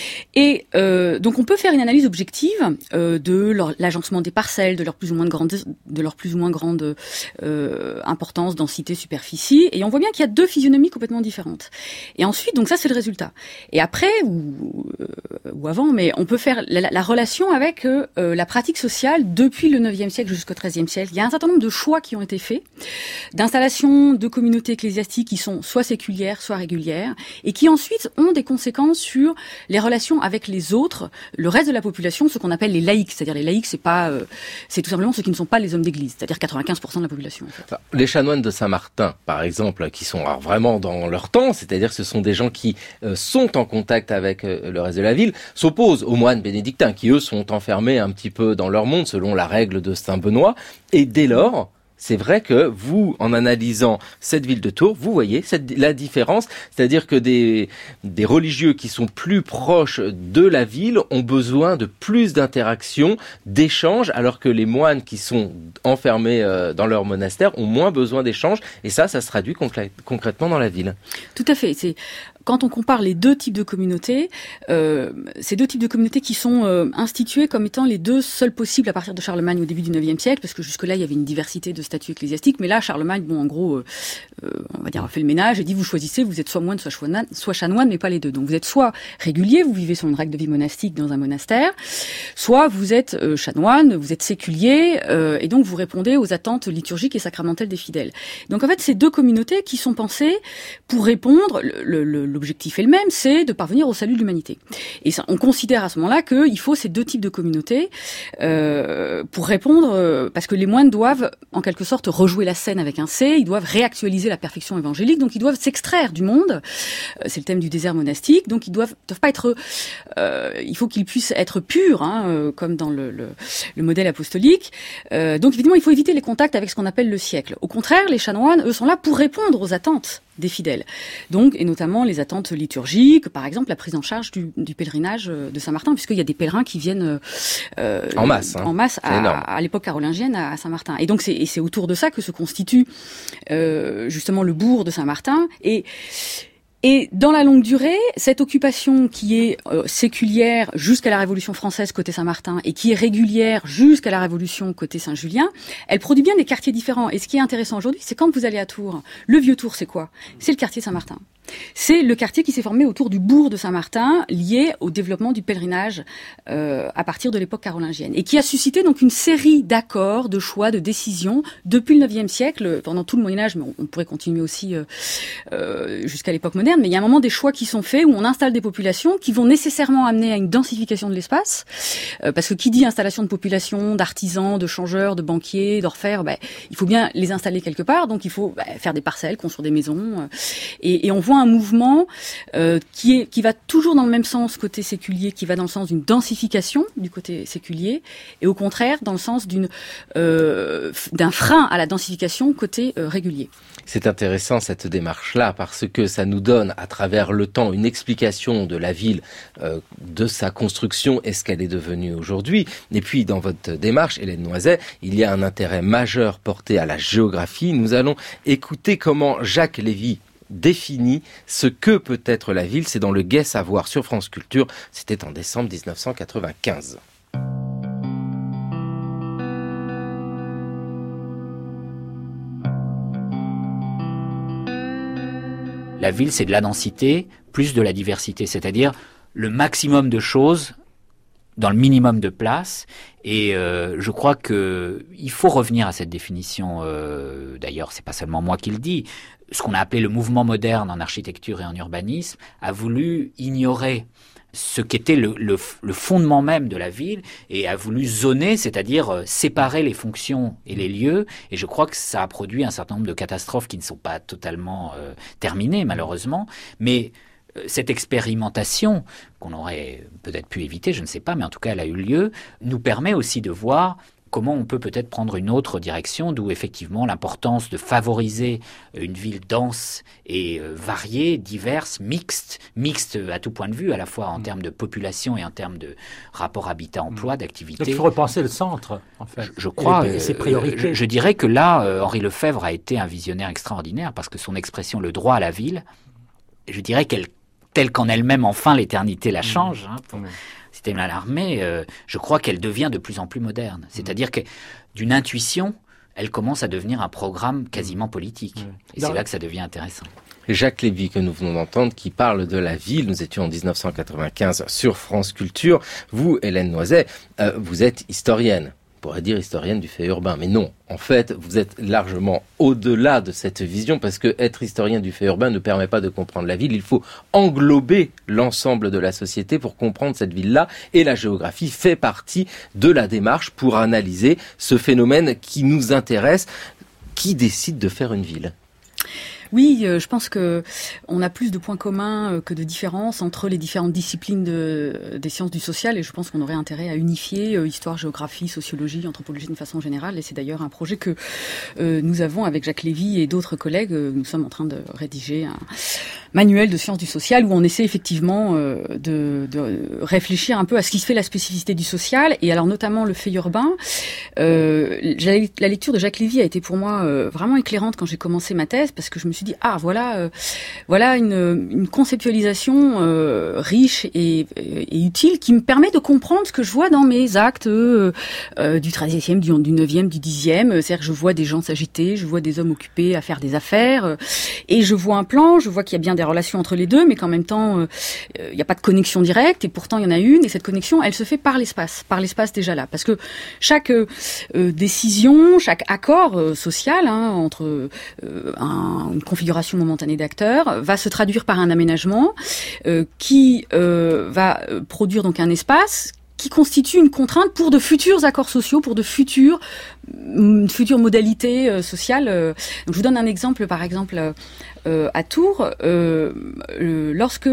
Et euh, donc on peut faire une analyse objective euh, de leur, l'agencement des parcelles, de leur plus ou moins de grande, de leur plus ou moins grande euh, importance, densité, superficie, et on voit bien qu'il y a deux physionomies complètement différentes. Et ensuite, donc ça c'est le résultat. Et après ou, euh, ou avant, mais on peut faire la, la relation avec euh, la pratique sociale depuis le neuvième siècle jusqu'au treizième siècle. Il y a un certain nombre de choix qui ont été faits d'installation de communautés ecclésiastiques qui sont soit séculières, soit régulières, et qui ensuite ont des conséquences sur les relations avec les autres, le reste de la population, ce qu'on appelle les laïcs, c'est-à-dire les laïcs, c'est pas, euh, c'est tout simplement ceux qui ne sont pas les hommes d'église, c'est-à-dire quatre-vingt-quinze pour cent de la population. En fait. Les chanoines de Saint-Martin, par exemple, qui sont alors vraiment dans leur temps, c'est-à-dire que ce sont des gens qui euh, sont en contact avec euh, le reste de la ville, s'opposent aux moines bénédictins, qui eux sont enfermés un petit peu dans leur monde, selon la règle de Saint Benoît, et dès lors, c'est vrai que vous, en analysant cette ville de Tours, vous voyez cette, la différence, c'est-à-dire que des, des religieux qui sont plus proches de la ville ont besoin de plus d'interactions, d'échanges, alors que les moines qui sont enfermés euh, dans leur monastère ont moins besoin d'échanges, et ça, ça se traduit concré- concrètement dans la ville. Tout à fait. C'est quand on compare les deux types de communautés, euh, ces deux types de communautés qui sont euh, instituées comme étant les deux seuls possibles à partir de Charlemagne au début du neuvième siècle, parce que jusque-là, il y avait une diversité de statuts ecclésiastiques, mais là, Charlemagne, bon, en gros, euh, euh, on va dire, a fait le ménage et dit, vous choisissez, vous êtes soit moine, soit chanoine, soit chanoine, mais pas les deux. Donc, vous êtes soit régulier, vous vivez sur une règle de vie monastique dans un monastère, soit vous êtes euh, chanoine, vous êtes séculier, euh, et donc vous répondez aux attentes liturgiques et sacramentelles des fidèles. Donc, en fait, ces deux communautés qui sont pensées pour répondre, le, le, l'objectif est le même, c'est de parvenir au salut de l'humanité. Et ça, on considère à ce moment-là qu'il faut ces deux types de communautés euh, pour répondre, euh, parce que les moines doivent, en quelque sorte, rejouer la scène avec un C, ils doivent réactualiser la perfection évangélique, donc ils doivent s'extraire du monde, euh, c'est le thème du désert monastique, donc ils doivent, doivent pas être, euh, il faut qu'ils puissent être purs, hein, euh, comme dans le, le, le modèle apostolique. Euh, donc évidemment, il faut éviter les contacts avec ce qu'on appelle le siècle. Au contraire, les chanoines, eux, sont là pour répondre aux attentes des fidèles. Donc, et notamment les attentes liturgiques, par exemple la prise en charge du, du pèlerinage de Saint-Martin, puisqu'il y a des pèlerins qui viennent euh, en masse, hein. en masse à, à l'époque carolingienne à, à Saint-Martin. Et donc c'est, et c'est autour de ça que se constitue euh, justement le bourg de Saint-Martin. Et Et dans la longue durée, cette occupation qui est euh, séculière jusqu'à la Révolution française côté Saint-Martin et qui est régulière jusqu'à la Révolution côté Saint-Julien, elle produit bien des quartiers différents. Et ce qui est intéressant aujourd'hui, c'est quand vous allez à Tours, le vieux Tours, c'est quoi ? C'est le quartier Saint-Martin. C'est le quartier qui s'est formé autour du bourg de Saint-Martin, lié au développement du pèlerinage euh, à partir de l'époque carolingienne, et qui a suscité donc une série d'accords, de choix, de décisions depuis le neuvième siècle, pendant tout le Moyen-Âge, mais on, on pourrait continuer aussi euh, euh, jusqu'à l'époque moderne. Mais il y a un moment des choix qui sont faits où on installe des populations qui vont nécessairement amener à une densification de l'espace, euh, parce que qui dit installation de population, d'artisans, de changeurs, de banquiers, d'orfèvres, bah, il faut bien les installer quelque part, donc il faut bah, faire des parcelles, construire des maisons, euh, et, et on voit un mouvement euh, qui est qui va toujours dans le même sens côté séculier, qui va dans le sens d'une densification du côté séculier, et au contraire dans le sens d'une euh, d'un frein à la densification côté euh, régulier. C'est intéressant cette démarche-là parce que ça nous donne à travers le temps une explication de la ville, euh, de sa construction et ce qu'elle est devenue aujourd'hui. Et puis dans votre démarche, Hélène Noiset, il y a un intérêt majeur porté à la géographie. Nous allons écouter comment Jacques Lévy définit ce que peut être la ville. C'est dans le Gai Savoir sur France Culture. C'était en décembre dix-neuf cent quatre-vingt-quinze. La ville, c'est de la densité plus de la diversité, c'est-à-dire le maximum de choses dans le minimum de place. Et euh, je crois que il faut revenir à cette définition. Euh, d'ailleurs, c'est pas seulement moi qui le dis. Ce qu'on a appelé le mouvement moderne en architecture et en urbanisme a voulu ignorer ce qu'était le, le, le fondement même de la ville et a voulu zoner, c'est-à-dire euh, séparer les fonctions et les lieux. Et je crois que ça a produit un certain nombre de catastrophes qui ne sont pas totalement euh, terminées, malheureusement. Mais euh, cette expérimentation, qu'on aurait peut-être pu éviter, je ne sais pas, mais en tout cas elle a eu lieu, nous permet aussi de voir comment on peut peut-être prendre une autre direction, d'où effectivement l'importance de favoriser une ville dense et euh, variée, diverse, mixte, mixte à tout point de vue, à la fois en mmh. termes de population et en termes de rapport habitat-emploi, mmh. d'activité. Donc il faut repenser le centre, en fait. Je, je crois, et, et ses priorités. Euh, je, je dirais que là, euh, Henri Lefebvre a été un visionnaire extraordinaire, parce que son expression « le droit à la ville », je dirais qu'elle, telle qu'en elle-même, enfin, l'éternité la change, mmh. hein, pour, mmh. C'était mal armé, euh, je crois qu'elle devient de plus en plus moderne. C'est-à-dire que d'une intuition, elle commence à devenir un programme quasiment politique. Et c'est là que ça devient intéressant. Jacques Lévy, que nous venons d'entendre, qui parle de la ville. Nous étions en dix-neuf cent quatre-vingt-quinze sur France Culture. Vous, Hélène Noiset, euh, vous êtes historienne. On pourrait dire historienne du fait urbain, mais non. En fait, vous êtes largement au-delà de cette vision, parce que être historien du fait urbain ne permet pas de comprendre la ville. Il faut englober l'ensemble de la société pour comprendre cette ville-là, et la géographie fait partie de la démarche pour analyser ce phénomène qui nous intéresse. Qui décide de faire une ville ? Oui, euh, je pense que on a plus de points communs euh, que de différences entre les différentes disciplines de, des sciences du social, et je pense qu'on aurait intérêt à unifier euh, histoire, géographie, sociologie, anthropologie d'une façon générale, et c'est d'ailleurs un projet que euh, nous avons avec Jacques Lévy et d'autres collègues. Euh, nous sommes en train de rédiger un manuel de sciences du social où on essaie effectivement euh, de, de réfléchir un peu à ce qui fait la spécificité du social, et alors notamment le fait urbain. Euh, la lecture de Jacques Lévy a été pour moi euh, vraiment éclairante quand j'ai commencé ma thèse, parce que je me suis dit ah voilà euh, voilà une, une conceptualisation euh, riche et, et utile qui me permet de comprendre ce que je vois dans mes actes euh, euh, du treizième, du, du neuvième, du dixième. C'est-à-dire que je vois des gens s'agiter, je vois des hommes occupés à faire des affaires, euh, et je vois un plan, je vois qu'il y a bien des relations entre les deux, mais qu'en même temps euh, il n'y a pas de connexion directe, et pourtant il y en a une, et cette connexion elle se fait par l'espace, par l'espace déjà là, parce que chaque euh, décision, chaque accord euh, social hein, entre euh, un, une configuration momentanée d'acteurs va se traduire par un aménagement euh, qui euh, va produire donc un espace qui constitue une contrainte pour de futurs accords sociaux, pour de futures, une future modalité euh, sociale. Euh. Donc, je vous donne un exemple, par exemple, euh, à Tours, euh, euh, lorsque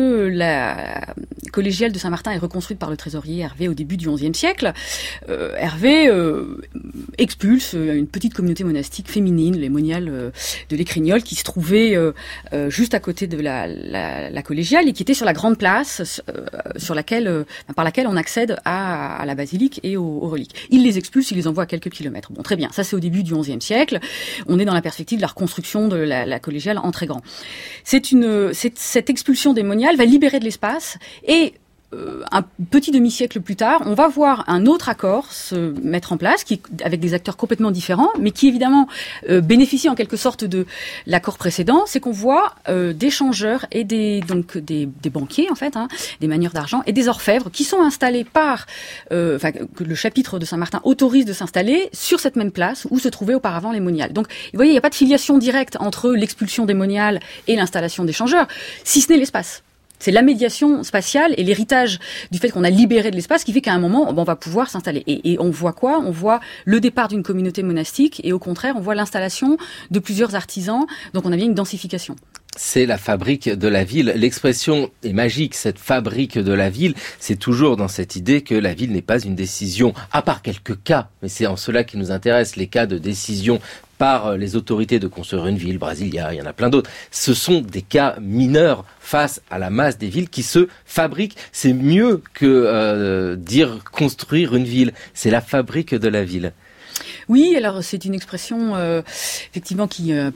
la collégiale de Saint-Martin est reconstruite par le trésorier Hervé au début du onzième siècle, euh, Hervé euh, expulse une petite communauté monastique féminine, les moniales euh, de l'Écrignole, qui se trouvait euh, euh, juste à côté de la, la, la collégiale et qui était sur la grande place euh, sur laquelle, euh, par laquelle on accède à, à la basilique et aux, aux reliques. Il les expulse, il les envoie à quelques kilomètres. Bon, très bien, ça c'est au début du onzième siècle. On est dans la perspective de la reconstruction de la, la collégiale en très grand. C'est une, c'est, cette expulsion des moniales va libérer de l'espace, et un petit demi-siècle plus tard, on va voir un autre accord se mettre en place, qui, avec des acteurs complètement différents, mais qui évidemment euh, bénéficie en quelque sorte de l'accord précédent. C'est qu'on voit euh, des changeurs et des donc des, des banquiers en fait, hein, des manieurs d'argent et des orfèvres qui sont installés par, euh, enfin que le chapitre de Saint-Martin autorise de s'installer sur cette même place où se trouvaient auparavant les moniales. Donc, vous voyez, il n'y a pas de filiation directe entre l'expulsion des moniales et l'installation des changeurs, si ce n'est l'espace. C'est la médiation spatiale et l'héritage du fait qu'on a libéré de l'espace qui fait qu'à un moment, on va pouvoir s'installer. Et, et on voit quoi ? On voit le départ d'une communauté monastique, et au contraire, on voit l'installation de plusieurs artisans. Donc on a bien une densification. C'est la fabrique de la ville. L'expression est magique, cette fabrique de la ville. C'est toujours dans cette idée que la ville n'est pas une décision, à part quelques cas, mais c'est en cela qui nous intéresse, les cas de décision par les autorités de construire une ville, Brasilia, il y en a plein d'autres. Ce sont des cas mineurs face à la masse des villes qui se fabriquent. C'est mieux que euh, dire construire une ville. C'est la fabrique de la ville. Oui, alors c'est une expression euh, effectivement qui euh,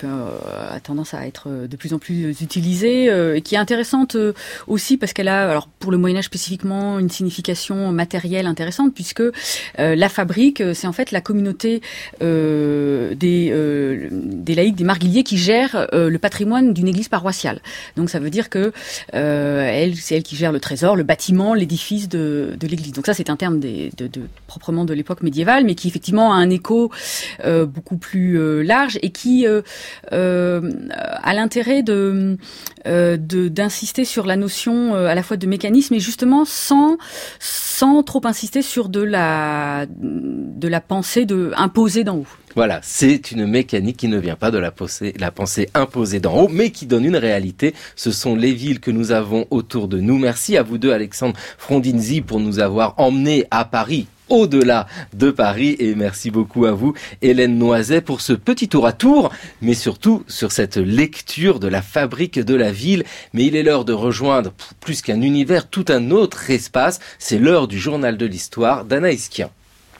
a tendance à être de plus en plus utilisée euh, et qui est intéressante euh, aussi parce qu'elle a, alors pour le Moyen-Âge spécifiquement, une signification matérielle intéressante, puisque euh, la fabrique, c'est en fait la communauté euh, des, euh, des laïcs, des marguilliers qui gèrent euh, le patrimoine d'une église paroissiale. Donc ça veut dire que euh, elle, c'est elle qui gère le trésor, le bâtiment, l'édifice de, de l'église. Donc ça c'est un terme des, de, de, proprement de l'époque médiévale, mais qui effectivement a un écho Euh, beaucoup plus euh, large et qui euh, euh, a l'intérêt de, euh, de d'insister sur la notion euh, à la fois de mécanisme et justement sans sans trop insister sur de la de la pensée de imposée d'en haut. Voilà, c'est une mécanique qui ne vient pas de la pensée, la pensée imposée d'en haut, mais qui donne une réalité. Ce sont les villes que nous avons autour de nous. Merci à vous deux, Alexandre Frondinzi, pour nous avoir emmenés à Paris, au-delà de Paris, et merci beaucoup à vous, Hélène Noiset, pour ce petit tour à tour, mais surtout sur cette lecture de la fabrique de la ville. Mais il est l'heure de rejoindre, plus qu'un univers, tout un autre espace. C'est l'heure du journal de l'histoire d'Anaïs Kien.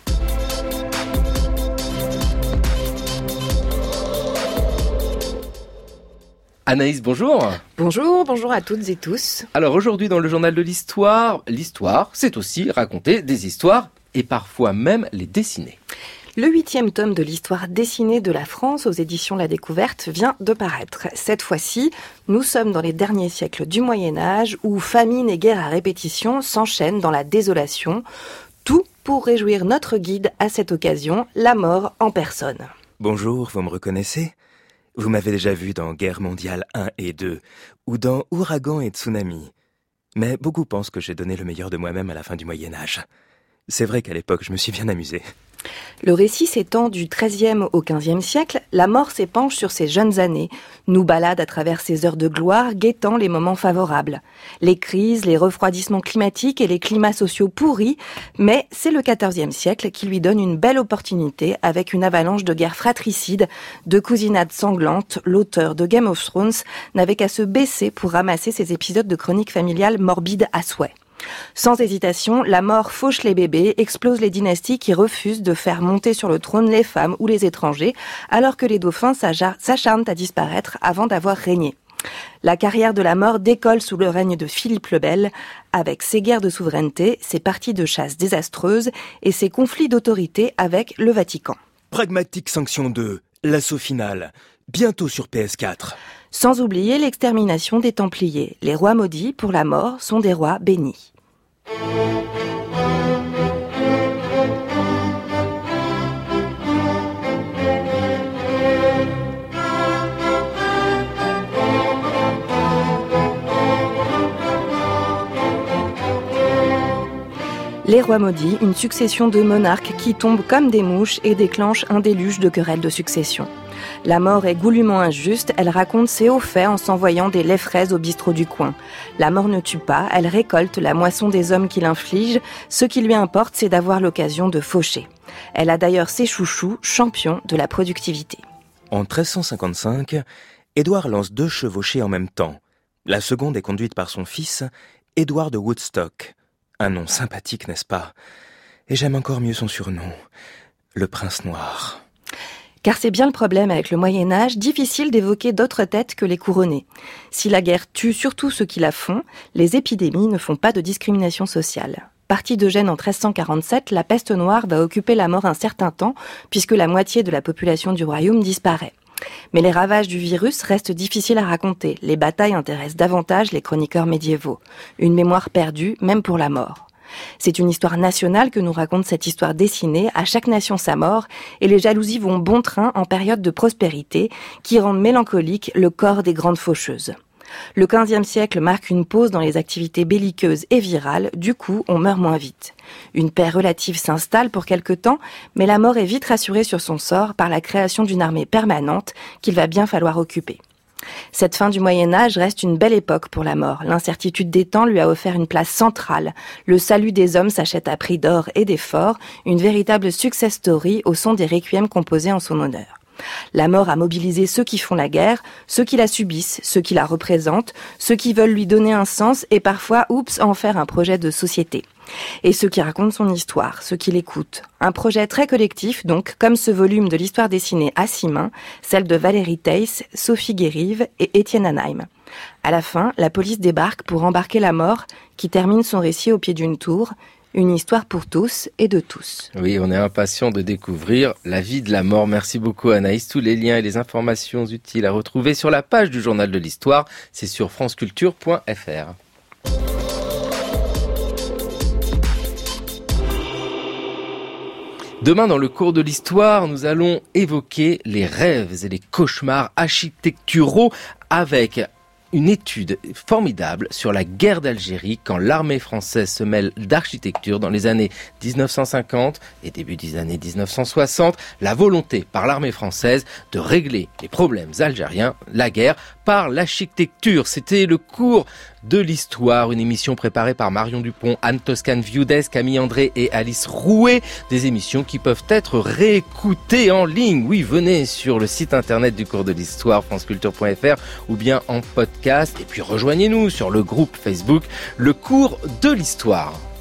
Anaïs, bonjour. Bonjour, bonjour à toutes et tous. Alors aujourd'hui dans le journal de l'histoire, l'histoire, c'est aussi raconter des histoires et parfois même les dessiner. Le huitième tome de l'histoire dessinée de la France aux éditions La Découverte vient de paraître. Cette fois-ci, nous sommes dans les derniers siècles du Moyen-Âge où famine et guerre à répétition s'enchaînent dans la désolation. Tout pour réjouir notre guide à cette occasion, la mort en personne. Bonjour, vous me reconnaissez ? Vous m'avez déjà vu dans Guerre mondiale un et deux, ou dans Ouragan et Tsunami. Mais beaucoup pensent que j'ai donné le meilleur de moi-même à la fin du Moyen-Âge. C'est vrai qu'à l'époque, je me suis bien amusé. Le récit s'étend du treizième au quinzième siècle, la mort s'épanche sur ses jeunes années, nous balade à travers ses heures de gloire, guettant les moments favorables. Les crises, les refroidissements climatiques et les climats sociaux pourris, mais c'est le quatorzième siècle qui lui donne une belle opportunité avec une avalanche de guerres fratricides, de cousinades sanglantes. L'auteur de Game of Thrones n'avait qu'à se baisser pour ramasser ces épisodes de chroniques familiales morbides à souhait. Sans hésitation, la mort fauche les bébés, explose les dynasties qui refusent de faire monter sur le trône les femmes ou les étrangers, alors que les dauphins s'acharnent à disparaître avant d'avoir régné. La carrière de la mort décolle sous le règne de Philippe le Bel, avec ses guerres de souveraineté, ses parties de chasse désastreuses et ses conflits d'autorité avec le Vatican. Pragmatique Sanction deux, l'assaut final, bientôt sur P S quatre. Sans oublier l'extermination des Templiers. Les rois maudits, pour la mort, sont des rois bénis. Les rois maudits, une succession de monarques qui tombent comme des mouches et déclenchent un déluge de querelles de succession. La mort est goulûment injuste, elle raconte ses hauts faits en s'envoyant des laits fraises au bistrot du coin. La mort ne tue pas, elle récolte la moisson des hommes qui l'infligent, ce qui lui importe c'est d'avoir l'occasion de faucher. Elle a d'ailleurs ses chouchous, champions de la productivité. En treize cent cinquante-cinq, Édouard lance deux chevauchées en même temps. La seconde est conduite par son fils, Édouard de Woodstock. Un nom sympathique, n'est-ce pas? Et j'aime encore mieux son surnom, le Prince Noir. Car c'est bien le problème avec le Moyen-Âge, difficile d'évoquer d'autres têtes que les couronnés. Si la guerre tue surtout ceux qui la font, les épidémies ne font pas de discrimination sociale. Partie de Gênes en treize cent quarante-sept, la peste noire va occuper la mort un certain temps, puisque la moitié de la population du royaume disparaît. Mais les ravages du virus restent difficiles à raconter. Les batailles intéressent davantage les chroniqueurs médiévaux. Une mémoire perdue, même pour la mort. C'est une histoire nationale que nous raconte cette histoire dessinée, à chaque nation sa mort, et les jalousies vont bon train en période de prospérité, qui rendent mélancolique le corps des grandes faucheuses. Le quinzième siècle marque une pause dans les activités belliqueuses et virales, du coup on meurt moins vite. Une paix relative s'installe pour quelque temps, mais la mort est vite rassurée sur son sort par la création d'une armée permanente qu'il va bien falloir occuper. Cette fin du Moyen-Âge reste une belle époque pour la mort. L'incertitude des temps lui a offert une place centrale. Le salut des hommes s'achète à prix d'or et d'efforts, une véritable success story au son des requiems composés en son honneur. La mort a mobilisé ceux qui font la guerre, ceux qui la subissent, ceux qui la représentent, ceux qui veulent lui donner un sens et parfois, oups, en faire un projet de société. Et ceux qui racontent son histoire, ceux qui l'écoutent. Un projet très collectif, donc, comme ce volume de l'histoire dessinée à six mains, celle de Valérie Theiss, Sophie Guérive et Étienne Anheim. À la fin, la police débarque pour embarquer la mort, qui termine son récit au pied d'une tour. Une histoire pour tous et de tous. Oui, on est impatient de découvrir la vie de la mort. Merci beaucoup Anaïs. Tous les liens et les informations utiles à retrouver sur la page du Journal de l'Histoire. C'est sur franceculture point f r. Demain, dans le cours de l'histoire, nous allons évoquer les rêves et les cauchemars architecturaux avec une étude formidable sur la guerre d'Algérie quand l'armée française se mêle d'architecture dans les années dix-neuf cent cinquante et début des années dix-neuf cent soixante. La volonté par l'armée française de régler les problèmes algériens, la guerre, par l'architecture. C'était le cours de l'histoire, une émission préparée par Marion Dupont, Anne Toscane-Viudès, Camille André et Alice Rouet. Des émissions qui peuvent être réécoutées en ligne. Oui, venez sur le site internet du cours de l'histoire, franceculture point f r, ou bien en podcast. Et puis rejoignez-nous sur le groupe Facebook, le cours de l'histoire.